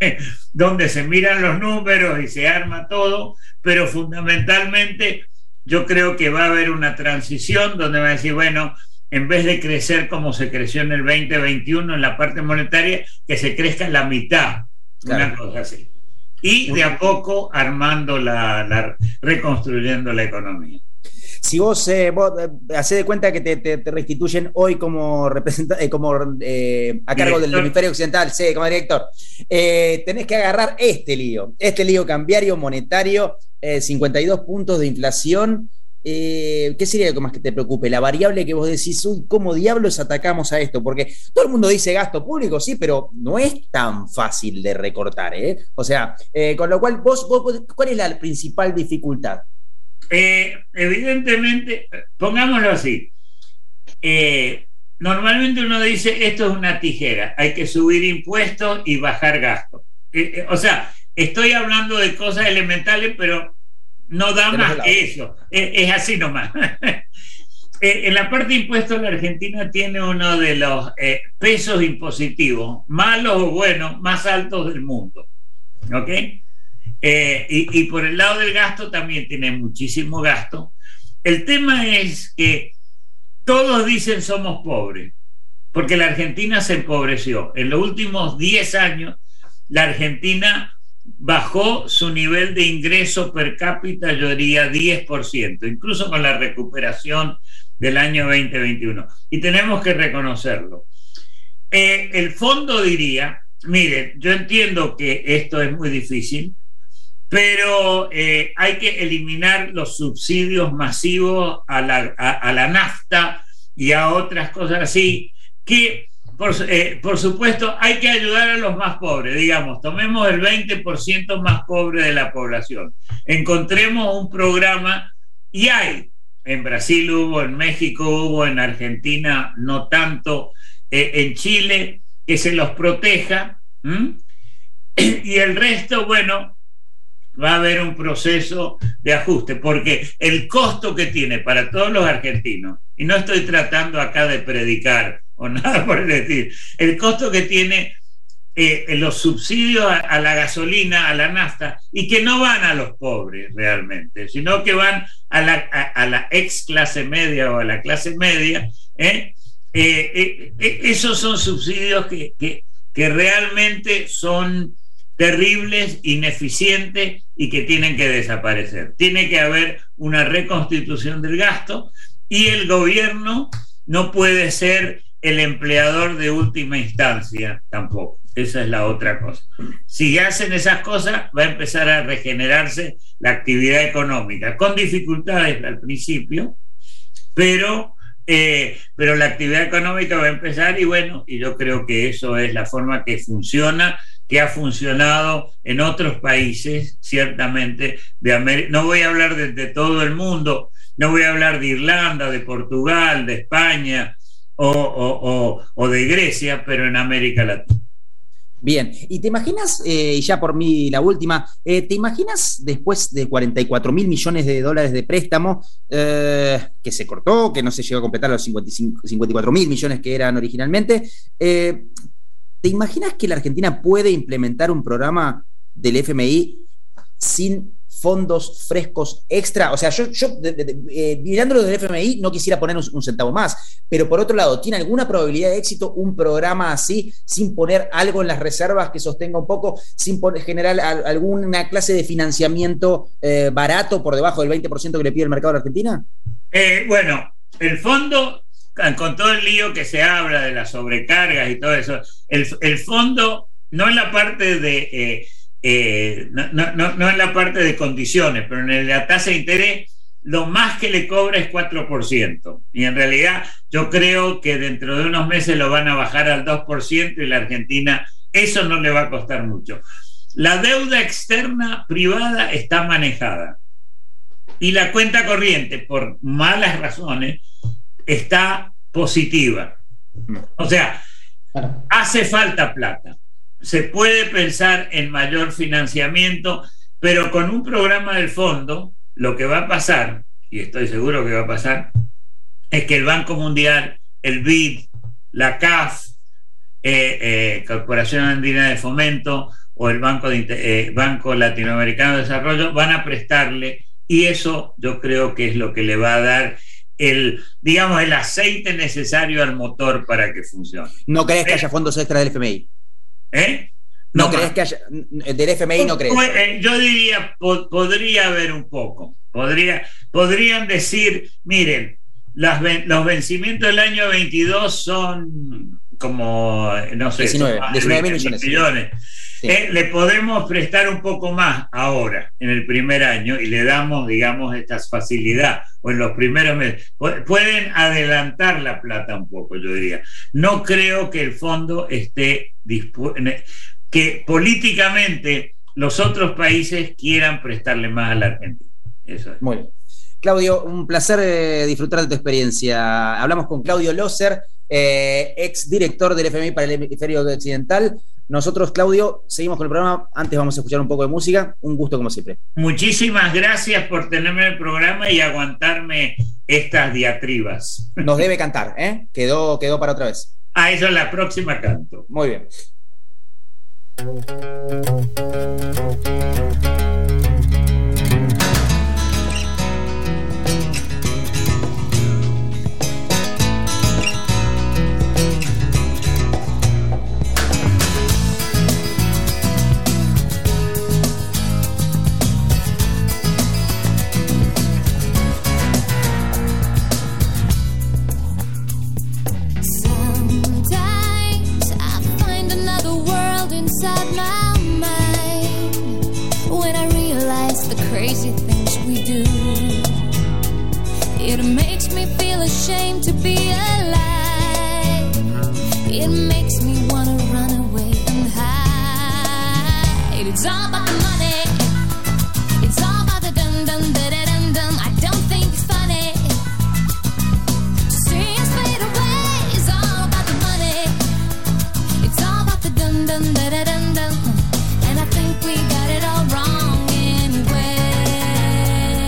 Speaker 14: donde se miran los números y se arma todo, pero fundamentalmente yo creo que va a haber una transición donde va a decir, bueno, en vez de crecer como se creció en el veinte veintiuno en la parte monetaria, que se crezca la mitad, claro. Una cosa así. Y de a poco armando la, la reconstruyendo la economía.
Speaker 10: Si vos, eh, vos eh, hacés de cuenta que te, te, te restituyen hoy como representante, eh, como eh, a cargo director del hemisferio occidental, sí, como director, eh, tenés que agarrar este lío, este lío cambiario, monetario, eh, cincuenta y dos puntos de inflación. Eh, ¿Qué sería lo que más que te preocupe? La variable que vos decís, uy, ¿cómo diablos atacamos a esto? Porque todo el mundo dice gasto público, sí, pero no es tan fácil de recortar, ¿eh? O sea, eh, con lo cual, vos, vos, ¿cuál es la principal dificultad?
Speaker 14: Eh, evidentemente, pongámoslo así, eh, normalmente uno dice, esto es una tijera, hay que subir impuestos y bajar gastos. Eh, eh, o sea, estoy hablando de cosas elementales, pero no da más que eso, es, es así nomás. eh, en la parte de impuestos, la Argentina tiene uno de los eh, pesos impositivos, malos o buenos, más altos del mundo. ¿Ok? Eh, y, y por el lado del gasto también tiene muchísimo gasto. El tema es que todos dicen somos pobres, porque la Argentina se empobreció. En los últimos diez años, la Argentina bajó su nivel de ingreso per cápita, yo diría diez por ciento, incluso con la recuperación del año veinte veintiuno. Y tenemos que reconocerlo. Eh, el fondo diría, miren, yo entiendo que esto es muy difícil, pero eh, hay que eliminar los subsidios masivos a la, a, a la nafta y a otras cosas así, que por, eh, por supuesto hay que ayudar a los más pobres, digamos, tomemos el veinte por ciento más pobre de la población, encontremos un programa, y hay, en Brasil hubo, en México hubo, en Argentina no tanto, eh, en Chile, que se los proteja, ¿m? Y el resto, bueno, va a haber un proceso de ajuste, porque el costo que tiene para todos los argentinos, y no estoy tratando acá de predicar o nada por el estilo, el costo que tiene eh, los subsidios a, a la gasolina, a la nafta, y que no van a los pobres realmente, sino que van a la, a, a la ex clase media o a la clase media, ¿eh? Eh, eh, eh, esos son subsidios que, que, que realmente son terribles, ineficientes y que tienen que desaparecer. Tiene que haber una reconstitución del gasto y el gobierno no puede ser el empleador de última instancia tampoco. Esa es la otra cosa. Si hacen esas cosas, va a empezar a regenerarse la actividad económica, con dificultades al principio, pero, eh, pero la actividad económica va a empezar y bueno, y yo creo que eso es la forma que funciona, que ha funcionado en otros países, ciertamente, de América. No voy a hablar de, de todo el mundo, no voy a hablar de Irlanda, de Portugal, de España o, o, o, o de Grecia, pero en América Latina.
Speaker 10: Bien, y te imaginas, eh, y ya por mí la última, eh, ¿te imaginas después de cuarenta y cuatro mil millones de dólares de préstamo eh, que se cortó, que no se llegó a completar los cincuenta y cinco, cincuenta y cuatro mil millones que eran originalmente, eh, ¿te imaginas que la Argentina puede implementar un programa del F M I sin fondos frescos extra? O sea, yo, yo de, de, de, eh, mirándolo del F M I no quisiera poner un, un centavo más, pero por otro lado, ¿tiene alguna probabilidad de éxito un programa así, sin poner algo en las reservas que sostenga un poco, sin poner, generar a, alguna clase de financiamiento eh, barato por debajo del veinte por ciento que le pide el mercado a la Argentina?
Speaker 14: Eh, bueno, el fondo, con todo el lío que se habla de las sobrecargas y todo eso, el, el fondo no en la parte de... Eh, Eh, no, no, no en la parte de condiciones, pero en la tasa de interés lo más que le cobra es cuatro por ciento y en realidad yo creo que dentro de unos meses lo van a bajar al dos por ciento y la Argentina eso no le va a costar mucho. La deuda externa privada está manejada y la cuenta corriente por malas razones está positiva, o sea, hace falta plata. Se puede pensar en mayor financiamiento, pero con un programa del fondo, lo que va a pasar, y estoy seguro que va a pasar, es que el Banco Mundial, el B I D, la C A F, eh, eh, Corporación Andina de Fomento, o el Banco, de, eh, Banco Latinoamericano de Desarrollo, van a prestarle, y eso yo creo que es lo que le va a dar el, digamos, el aceite necesario al motor para que funcione.
Speaker 10: ¿No crees que
Speaker 14: ¿Eh?
Speaker 10: haya fondos extras del F M I?
Speaker 14: ¿Eh?
Speaker 10: ¿No,
Speaker 14: No
Speaker 10: crees
Speaker 14: más.
Speaker 10: que haya? Del F M I no crees.
Speaker 14: Yo diría, po- podría haber un poco. Podría, podrían decir, miren, las, ven- los vencimientos del año veintidós son como, no sé,
Speaker 10: diecinueve,
Speaker 14: son más de
Speaker 10: diecinueve mil
Speaker 14: veinte
Speaker 10: millones.
Speaker 14: millones.
Speaker 10: Sí.
Speaker 14: Eh, le podemos prestar un poco más ahora, en el primer año, y le damos, digamos, esta facilidad, o en los primeros meses. Pu- Pueden adelantar la plata un poco, yo diría. No creo que el fondo esté dispuesto, que políticamente los otros países quieran prestarle más a la Argentina. Eso es.
Speaker 10: Muy bien. Claudio, un placer eh, disfrutar de tu experiencia. Hablamos con Claudio Loser, eh, ex director del F M I para el hemisferio occidental. Nosotros, Claudio, seguimos con el programa. Antes vamos a escuchar un poco de música. Un gusto como siempre.
Speaker 14: Muchísimas gracias por tenerme en el programa y aguantarme estas diatribas.
Speaker 10: Nos debe cantar, ¿eh? Quedó, quedó para otra vez.
Speaker 14: A eso la próxima canto.
Speaker 10: Muy bien.
Speaker 15: Sometimes I find another world inside my mind when I realize the crazy things we do. It makes me feel ashamed to be alive. It makes me wanna run away and hide. It's all about the money. It's all about the dum dum da da dum dum. I don't think it's funny. See us fade away is all about the money. It's all about the dum dum da da dum dum. And I think we got it all wrong anyway.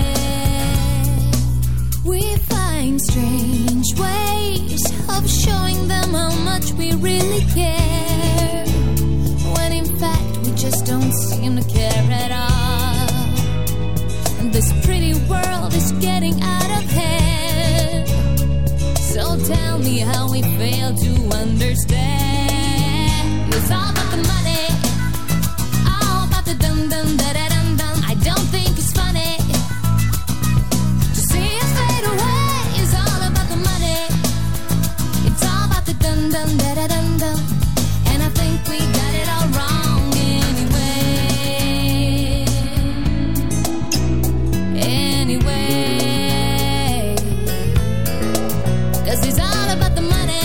Speaker 15: We find strange ways of showing them how much we really care, when in fact we just don't seem to care at all. And this pretty world is getting out of hand. So tell me how we fail to understand. It's all about the money, all about the dum dum da da dum dum. I don't think it's funny to see us fade away. It's all about the money. It's all about the dum dum da da dum dum. And I think we got it all wrong anyway. Anyway, 'cause it's all about the money.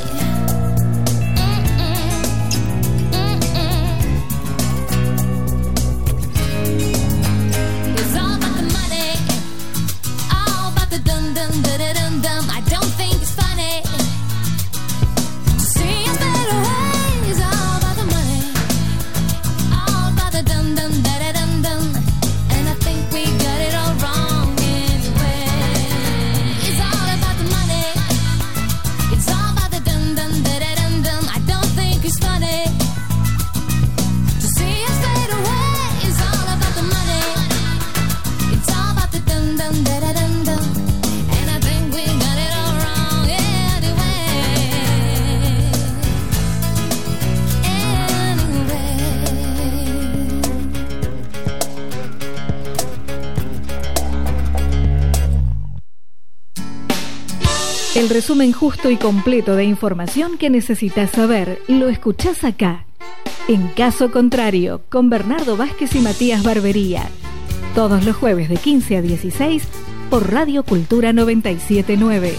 Speaker 15: It's all about the money, all about the dum dum da da dum dum. I don't think it's funny to see us fade away. It's all about the money, all about the dum dum da da dum dum. And I think we got it all wrong anyway. It's all about the money, it's all about the dum dum da da dum dum. I don't think it's funny to see us fade away. It's all about the money, it's all about the dum dum da da dum dum. And I think we got it all wrong
Speaker 13: El resumen justo y completo de información que necesitas saber lo escuchás acá. En Caso Contrario, con Bernardo Vázquez y Matías Barbería. Todos los jueves de quince a dieciséis por Radio Cultura noventa y siete punto nueve.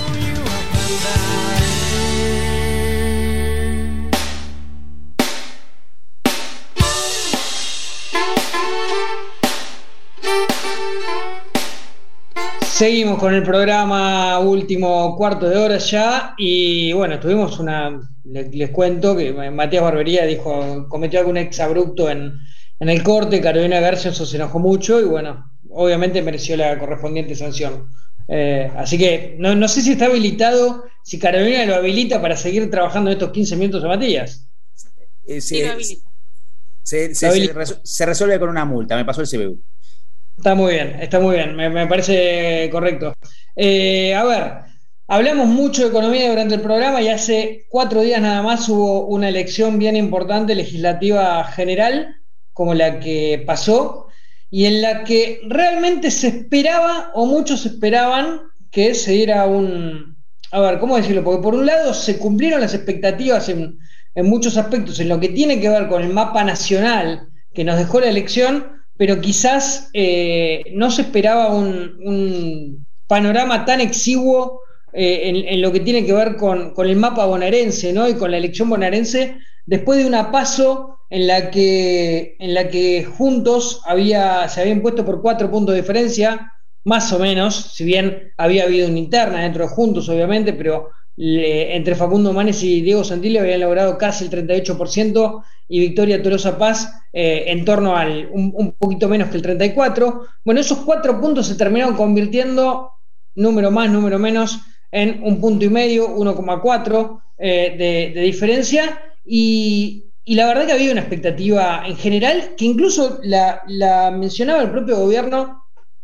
Speaker 11: Seguimos con el programa, último cuarto de hora ya, y bueno, tuvimos una, les, les cuento que Matías Barbería dijo, cometió algún exabrupto en, en el corte, Carolina García se enojó mucho y bueno, obviamente mereció la correspondiente sanción. Eh, así que no, no sé si está habilitado, si Carolina lo habilita para seguir trabajando estos quince minutos de Matías.
Speaker 10: Eh, se, se, se, se, se resuelve con una multa, me pasó el C B U.
Speaker 11: Está muy bien, está muy bien, me, me parece correcto. Eh, a ver, hablamos mucho de economía durante el programa y hace cuatro días nada más hubo una elección bien importante legislativa general, como la que pasó, y en la que realmente se esperaba, o muchos esperaban, que se diera un... A ver, ¿cómo decirlo? Porque por un lado se cumplieron las expectativas en, en muchos aspectos, en lo que tiene que ver con el mapa nacional que nos dejó la elección, pero quizás eh, no se esperaba un, un panorama tan exiguo eh, en, en lo que tiene que ver con, con el mapa bonaerense, ¿no? Y con la elección bonaerense, después de una paso en la que, en la que Juntos había, se habían puesto por cuatro puntos de diferencia, más o menos, si bien había habido una interna dentro de Juntos, obviamente, pero le, entre Facundo Manes y Diego Santilli habían logrado casi el treinta y ocho por ciento y Victoria Tolosa Paz eh, en torno al un, un poquito menos que el treinta y cuatro por ciento. Bueno, esos cuatro puntos se terminaron convirtiendo, número más, número menos, en un punto y medio, uno coma cuatro eh, de, de diferencia, y, y la verdad que había una expectativa en general, que incluso la, la mencionaba el propio gobierno,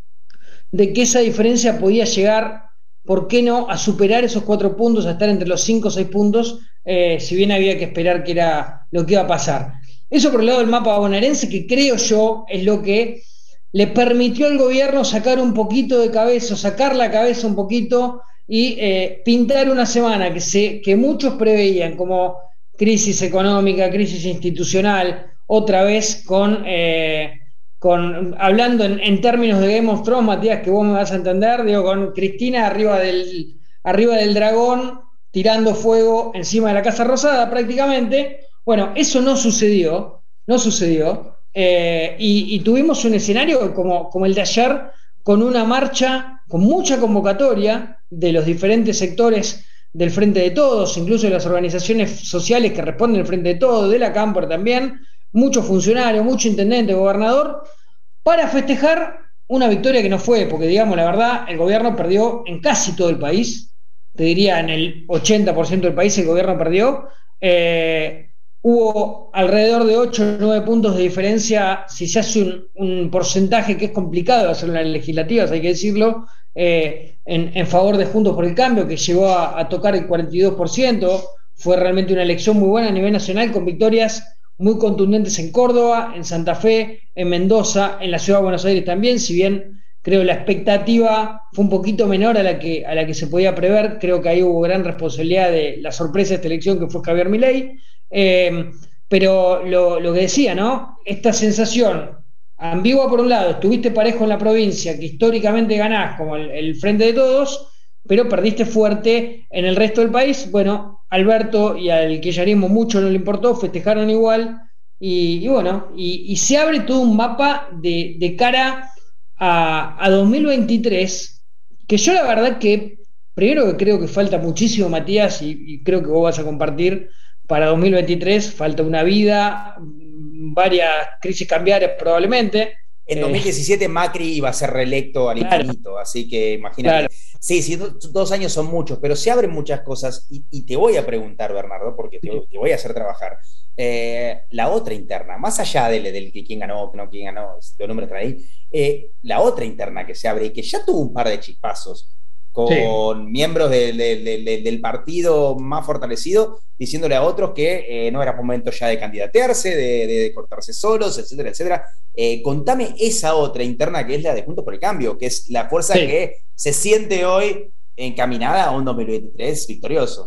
Speaker 11: de que esa diferencia podía llegar, ¿por qué no?, a superar esos cuatro puntos, a estar entre los cinco o seis puntos, eh, si bien había que esperar que era lo que iba a pasar. Eso por el lado del mapa bonaerense, que creo yo es lo que le permitió al gobierno sacar un poquito de cabeza, sacar la cabeza un poquito y eh, pintar una semana que, se, que muchos preveían como crisis económica, crisis institucional, otra vez con... Eh, Con, hablando en, en términos de Game of Thrones, Matías, que vos me vas a entender, digo, con Cristina arriba del, arriba del dragón, tirando fuego encima de la Casa Rosada prácticamente. Bueno, eso no sucedió, no sucedió, eh, y, y tuvimos un escenario como, como el de ayer, con una marcha, con mucha convocatoria de los diferentes sectores del Frente de Todos, incluso de las organizaciones sociales que responden al Frente de Todos, de la Cámpora también, muchos funcionarios, mucho intendente, gobernador, para festejar una victoria que no fue, porque digamos la verdad, el gobierno perdió en casi todo el país, te diría en el ochenta por ciento del país el gobierno perdió, eh, hubo alrededor de ocho o nueve puntos de diferencia, si se hace un, un porcentaje que es complicado de hacer en las legislativas, hay que decirlo, eh, en, en favor de Juntos por el Cambio, que llegó a, a tocar el cuarenta y dos por ciento, fue realmente una elección muy buena a nivel nacional, con victorias muy contundentes en Córdoba, en Santa Fe, en Mendoza, en la Ciudad de Buenos Aires también, si bien creo la expectativa fue un poquito menor a la que, a la que se podía prever, creo que ahí hubo gran responsabilidad de la sorpresa de esta elección que fue Javier Milei, eh, pero lo, lo que decía, ¿no? Esta sensación ambigua por un lado, estuviste parejo en la provincia, que históricamente ganás como el, el Frente de Todos, pero perdiste fuerte en el resto del país. Bueno, Alberto y al kirchnerismo mucho no le importó, festejaron igual, y, y bueno, y, y se abre todo un mapa de, de cara a, a dos mil veintitrés, que yo la verdad que, primero que creo que falta muchísimo, Matías, y, y creo que vos vas a compartir, para dos mil veintitrés falta una vida, varias crisis cambiarias probablemente.
Speaker 10: En dos mil diecisiete Macri iba a ser reelecto al
Speaker 11: Claro.
Speaker 10: infinito, así que imagínate.
Speaker 11: Claro.
Speaker 10: Sí, sí, do- dos años son muchos, pero se abren muchas cosas y, y te voy a preguntar, Bernardo, porque te, te voy a hacer trabajar. Eh, la otra interna, más allá del, del que quién ganó, no quién ganó, los números están ahí, eh, la otra interna que se abre y que ya tuvo un par de chispazos con
Speaker 11: Sí.
Speaker 10: miembros del- del- del- del partido más fortalecido diciéndole a otros que eh, no era momento ya de candidatearse, de, de- de cortarse solos, etcétera, etcétera. Eh, contame esa otra interna que es la de Juntos por el Cambio, que es la fuerza
Speaker 11: Sí.
Speaker 10: que se siente hoy encaminada a un dos mil veintitrés victorioso.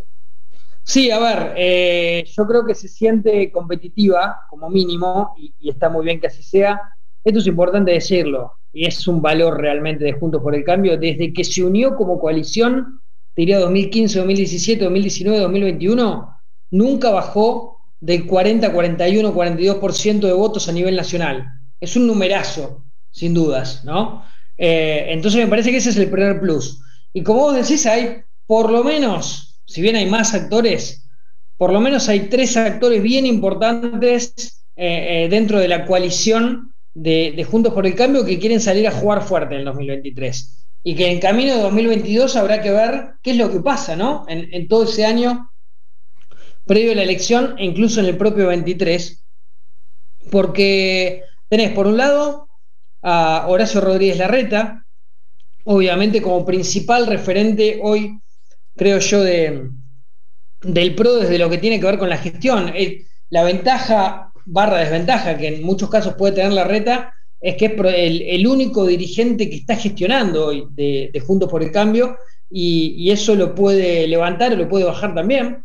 Speaker 11: Sí, a ver, eh, yo creo que se siente competitiva como mínimo y, y está muy bien que así sea. Esto es importante decirlo y es un valor realmente de Juntos por el Cambio. Desde que se unió como coalición, te diría dos mil quince, dos mil diecisiete, dos mil diecinueve, dos mil veintiuno, nunca bajó del cuarenta, cuarenta y uno, cuarenta y dos por ciento de votos a nivel nacional. Es un numerazo, sin dudas, ¿no? Eh, entonces me parece que ese es el primer plus. Y como vos decís, hay por lo menos, si bien hay más actores, por lo menos hay tres actores bien importantes eh, eh, dentro de la coalición de, de Juntos por el Cambio que quieren salir a jugar fuerte en el dos mil veintitrés. Y que en camino de dos mil veintidós habrá que ver qué es lo que pasa, ¿no? En, en todo ese año previo a la elección e incluso en el propio veintitrés. Porque tenés, por un lado, a Horacio Rodríguez Larreta, obviamente como principal referente hoy, creo yo, de, del P R O desde lo que tiene que ver con la gestión. El, la ventaja barra desventaja que en muchos casos puede tener Larreta es que es el, el único dirigente que está gestionando hoy de, de Juntos por el Cambio, y, y eso lo puede levantar o lo puede bajar también.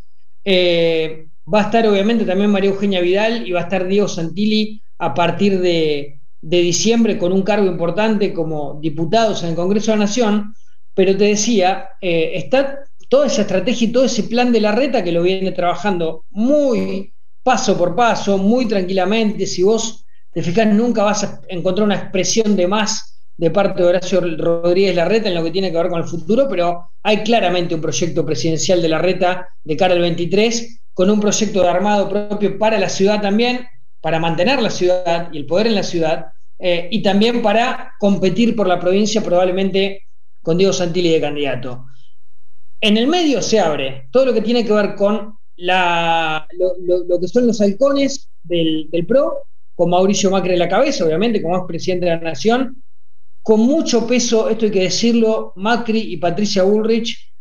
Speaker 11: Eh, va a estar obviamente también María Eugenia Vidal y va a estar Diego Santilli a partir de, de diciembre con un cargo importante como diputados en el Congreso de la Nación, pero te decía, eh, está toda esa estrategia y todo ese plan de Larreta que lo viene trabajando muy paso por paso, muy tranquilamente. Si vos te fijás, nunca vas a encontrar una expresión de más de parte de Horacio Rodríguez Larreta en lo que tiene que ver con el futuro, pero hay claramente un proyecto presidencial de Larreta de cara al veintitrés, con un proyecto de armado propio para la ciudad también, para mantener la ciudad y el poder en la ciudad, eh, y también para competir por la provincia, probablemente con Diego Santilli de candidato. En el medio se abre todo lo que tiene que ver con la, lo, lo, lo que son los halcones del, del P R O, con Mauricio Macri en la cabeza, obviamente, como es presidente de la Nación, con mucho peso, esto hay que decirlo, Macri y Patricia Bullrich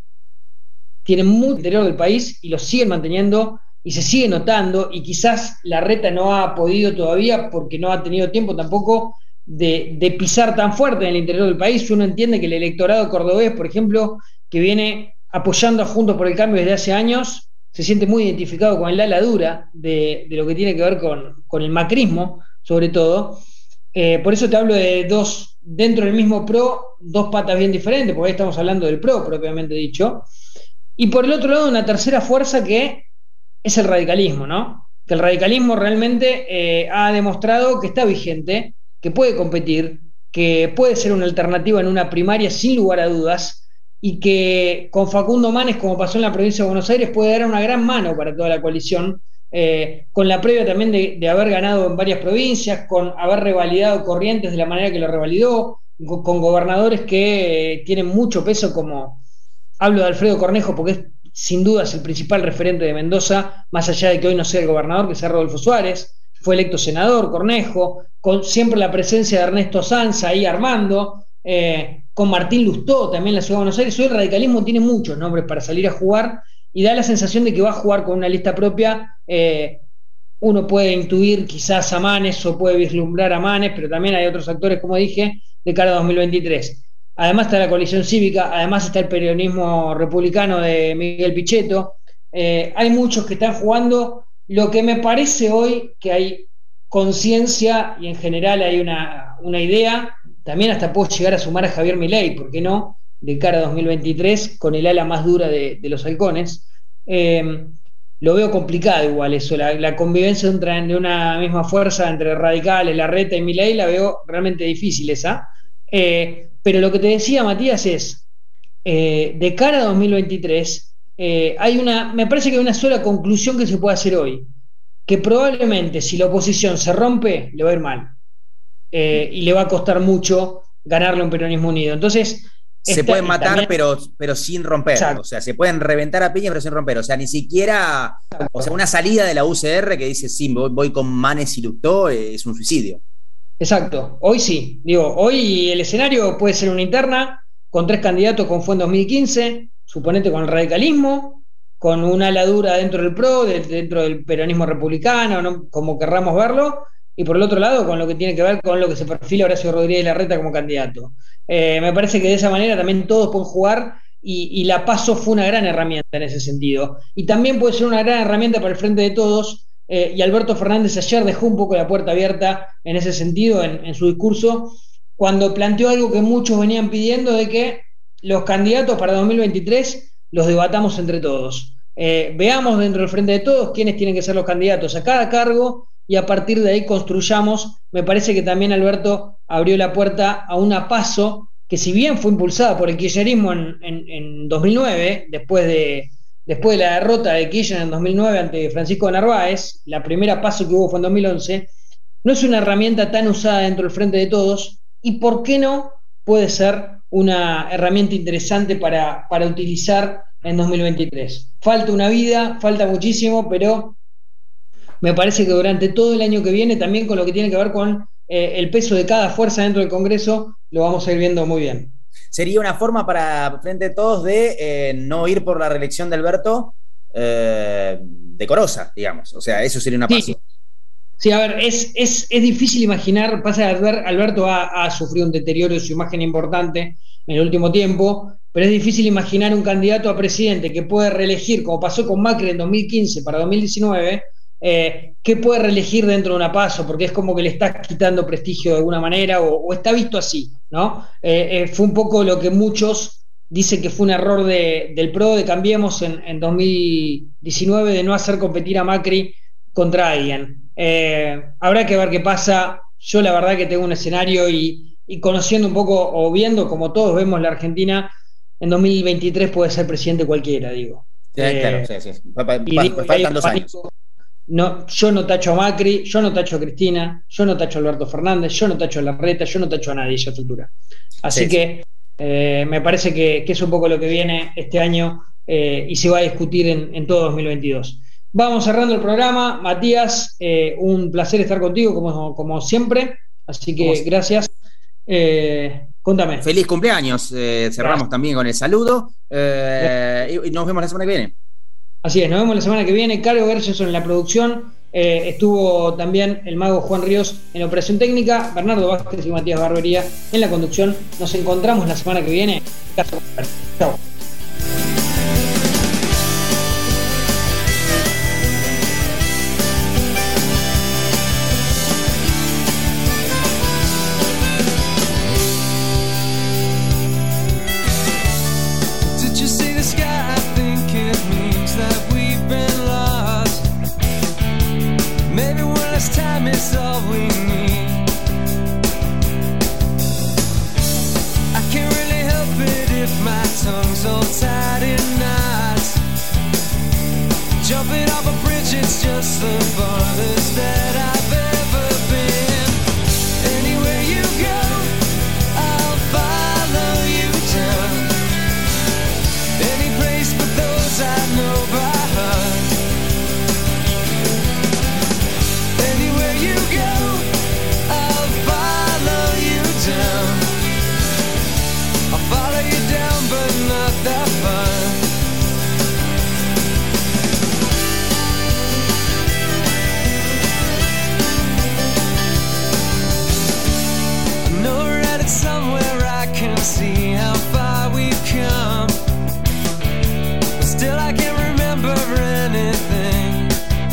Speaker 11: tienen mucho interior del país y lo siguen manteniendo y se sigue notando, y quizás Larreta no ha podido todavía porque no ha tenido tiempo tampoco de, de pisar tan fuerte en el interior del país. Uno entiende que el electorado cordobés, por ejemplo, que viene apoyando a Juntos por el Cambio desde hace años, se siente muy identificado con el ala dura de, de lo que tiene que ver con, con el macrismo, sobre todo. Eh, por eso te hablo de dos, dentro del mismo P R O, dos patas bien diferentes, porque ahí estamos hablando del P R O, propiamente dicho. Y por el otro lado, una tercera fuerza que es el radicalismo, ¿no? Que el radicalismo realmente eh, ha demostrado que está vigente, que puede competir, que puede ser una alternativa en una primaria sin lugar a dudas, y que con Facundo Manes, como pasó en la provincia de Buenos Aires, puede dar una gran mano para toda la coalición, eh, con la previa también de, de haber ganado en varias provincias, con haber revalidado Corrientes de la manera que lo revalidó, con, con gobernadores que eh, tienen mucho peso, como hablo de Alfredo Cornejo, porque es sin duda es el principal referente de Mendoza, más allá de que hoy no sea el gobernador, que sea Rodolfo Suárez, fue electo senador Cornejo, con siempre la presencia de Ernesto Sanz ahí armando, eh, con Martín Lustó también en la Ciudad de Buenos Aires. Hoy el radicalismo tiene muchos nombres para salir a jugar y da la sensación de que va a jugar con una lista propia. Eh, uno puede intuir quizás a Manes o puede vislumbrar a Manes, pero también hay otros actores, como dije, de cara a dos mil veintitrés. Además está la coalición cívica, además está el peronismo republicano de Miguel Pichetto. Eh, hay muchos que están jugando. Lo que me parece hoy que hay conciencia y en general hay una, una idea. También hasta puedo llegar a sumar a Javier Milei, ¿por qué no?, de cara a dos mil veintitrés, con el ala más dura de, de los halcones. Eh, lo veo complicado igual eso, la, la convivencia de, un, de una misma fuerza entre radicales, Larreta y Milei, la veo realmente difícil esa. Eh, pero lo que te decía, Matías, es, eh, de cara a dos mil veintitrés, eh, hay una, me parece que hay una sola conclusión que se puede hacer hoy, que probablemente si la oposición se rompe, le va a ir mal. Eh, y le va a costar mucho ganarle a un peronismo unido. Entonces
Speaker 10: se
Speaker 11: esta,
Speaker 10: pueden matar
Speaker 11: también,
Speaker 10: pero, pero sin romper. Exacto. O sea, se pueden reventar a piña pero sin romper. O sea, ni siquiera, o sea, una salida de la U C R que dice sí, voy, voy con Manes y Lustó, eh, es un suicidio.
Speaker 11: Exacto, hoy sí. Digo, hoy el escenario puede ser una interna con tres candidatos como fue en dos mil quince, suponete con el radicalismo, con una ala dura dentro del P R O, de, dentro del peronismo republicano, ¿no?, como querramos verlo. Y por el otro lado, con lo que tiene que ver con lo que se perfila Horacio Rodríguez Larreta como candidato. Eh, me parece que de esa manera también todos pueden jugar y, y la PASO fue una gran herramienta en ese sentido. Y también puede ser una gran herramienta para el Frente de Todos, eh, y Alberto Fernández ayer dejó un poco la puerta abierta en ese sentido en, en su discurso, cuando planteó algo que muchos venían pidiendo, de que los candidatos para dos mil veintitrés los debatamos entre todos. Eh, veamos dentro del Frente de Todos quiénes tienen que ser los candidatos a cada cargo, y a partir de ahí construyamos. Me parece que también Alberto abrió la puerta a una PASO que, si bien fue impulsada por el kirchnerismo en, en, en dos mil nueve, después de, después de la derrota de Kirchner en dos mil nueve ante Francisco de Narváez, la primera PASO que hubo fue en dos mil once, no es una herramienta tan usada dentro del Frente de Todos, y por qué no puede ser una herramienta interesante para, para utilizar en dos mil veintitrés. Falta una vida, falta muchísimo, pero me parece que durante todo el año que viene, también con lo que tiene que ver con eh, el peso de cada fuerza dentro del Congreso lo vamos a ir viendo muy bien.
Speaker 10: Sería una forma para Frente de Todos de eh, no ir por la reelección de Alberto eh, decorosa, digamos. O sea, eso sería una
Speaker 11: Sí.
Speaker 10: paso.
Speaker 11: Sí, a ver, es, es, es difícil imaginar, pasa que Albert- Alberto ha, ha sufrido un deterioro de su imagen importante en el último tiempo, pero es difícil imaginar un candidato a presidente que puede reelegir, como pasó con Macri en dos mil quince para dos mil diecinueve, eh, que puede reelegir dentro de una paso, porque es como que le estás quitando prestigio de alguna manera, o, o está visto así, ¿no? Eh, eh, fue un poco lo que muchos dicen que fue un error de, del PRO, de Cambiemos en, en dos mil diecinueve, de no hacer competir a Macri contra alguien. Eh, habrá que ver qué pasa. Yo la verdad que tengo un escenario y, y conociendo un poco o viendo como todos vemos la Argentina, en dos mil veintitrés puede ser presidente cualquiera, digo.
Speaker 10: Sí,
Speaker 11: Eh,
Speaker 10: claro, sí, sí. Pa- pa-
Speaker 11: y
Speaker 10: pa-
Speaker 11: digo, y ahí
Speaker 10: faltan dos años.
Speaker 11: pánico. No, yo no tacho a Macri, yo no tacho a Cristina, yo no tacho a Alberto Fernández, yo no tacho a Larreta, yo no tacho a nadie a esa altura. Así
Speaker 10: Sí,
Speaker 11: que eh, me parece que, que es un poco lo que viene este año eh, y se va a discutir en, en todo dos mil veintidós. Vamos cerrando el programa. Matías, eh, un placer estar contigo como, como siempre. Así que
Speaker 10: Como-
Speaker 11: gracias. Eh, contame.
Speaker 10: Feliz cumpleaños. Eh, cerramos
Speaker 11: Gracias.
Speaker 10: también con el saludo. Eh, y, y nos vemos la semana que viene.
Speaker 11: Así es, nos vemos la semana que viene. Caro Gerson en la producción. Eh, estuvo también el mago Juan Ríos en la operación técnica. Bernardo Vázquez y Matías Barbería en la conducción. Nos encontramos la semana que viene. Chao.
Speaker 16: Did you see the sky? I think it means that we've been lost. Maybe one last time is all we need. I can't really help it if my tongue's all tied in knots. Jumping off a bridge, it's just the farthest that I've ever been. Anywhere you go, I'll follow you down. Any place but those I know by heart. Anywhere you go, I'll follow you down. I'll follow you down, but not that far. I know we're headed somewhere, I can see how far we've come. But still I can't remember anything.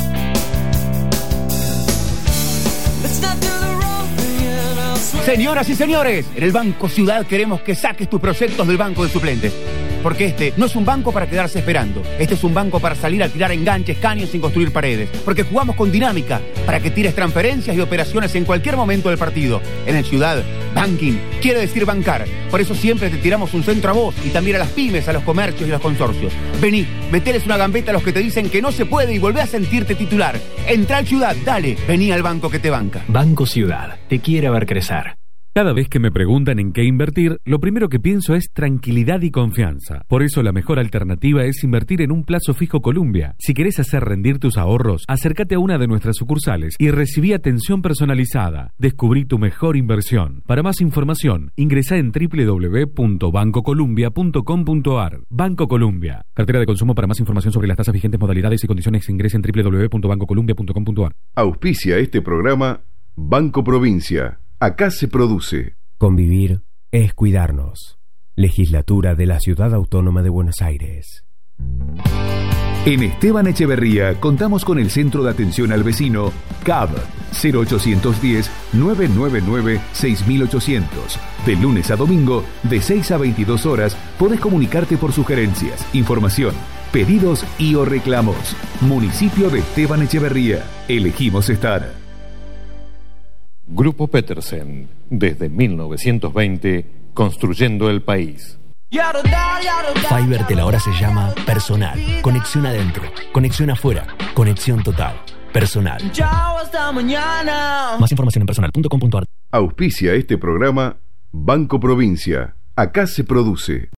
Speaker 16: Let's not do the wrong thing and I'll swear.
Speaker 1: Señoras y señores, en el Banco Ciudad queremos que saques tus proyectos del banco de suplentes. Porque este no es un banco para quedarse esperando. Este es un banco para salir a tirar enganches, caños sin construir paredes. Porque jugamos con dinámica para que tires transferencias y operaciones en cualquier momento del partido. En el Ciudad, banking quiere decir bancar. Por eso siempre te tiramos un centro a vos y también a las pymes, a los comercios y los consorcios. Vení, meteles una gambeta a los que te dicen que no se puede y volvé a sentirte titular. Entra al Ciudad, dale, vení al banco que te banca.
Speaker 2: Banco Ciudad, te quiere ver crecer.
Speaker 3: Cada vez que me preguntan en qué invertir, lo primero que pienso es tranquilidad y confianza. Por eso la mejor alternativa es invertir en un plazo fijo Columbia. Si querés hacer rendir tus ahorros, acércate a una de nuestras sucursales y recibí atención personalizada. Descubrí tu mejor inversión. Para más información, ingresá en doble u doble u doble u punto banco columbia punto com punto a r. Banco Columbia. Cartera de consumo. Para más información sobre las tasas vigentes, modalidades y condiciones, ingresa en doble u doble u doble u punto banco columbia punto com punto a r.
Speaker 4: Auspicia este programa Banco Provincia. Acá se produce.
Speaker 5: Convivir es cuidarnos. Legislatura de la Ciudad Autónoma de Buenos Aires.
Speaker 6: En Esteban Echeverría contamos con el Centro de Atención al Vecino C A B cero ochocientos diez, nueve nueve nueve, seis mil ochocientos. De lunes a domingo, de seis a veintidós horas, podés comunicarte por sugerencias, información, pedidos y o reclamos. Municipio de Esteban Echeverría. Elegimos estar.
Speaker 7: Grupo Petersen, desde mil novecientos veinte, construyendo el país.
Speaker 2: Fiverr de la hora se llama Personal. Conexión adentro, conexión afuera, conexión total. Personal.
Speaker 16: Chao, hasta mañana.
Speaker 2: Más información en personal punto com punto a r.
Speaker 4: Auspicia este programa Banco Provincia. Acá se produce.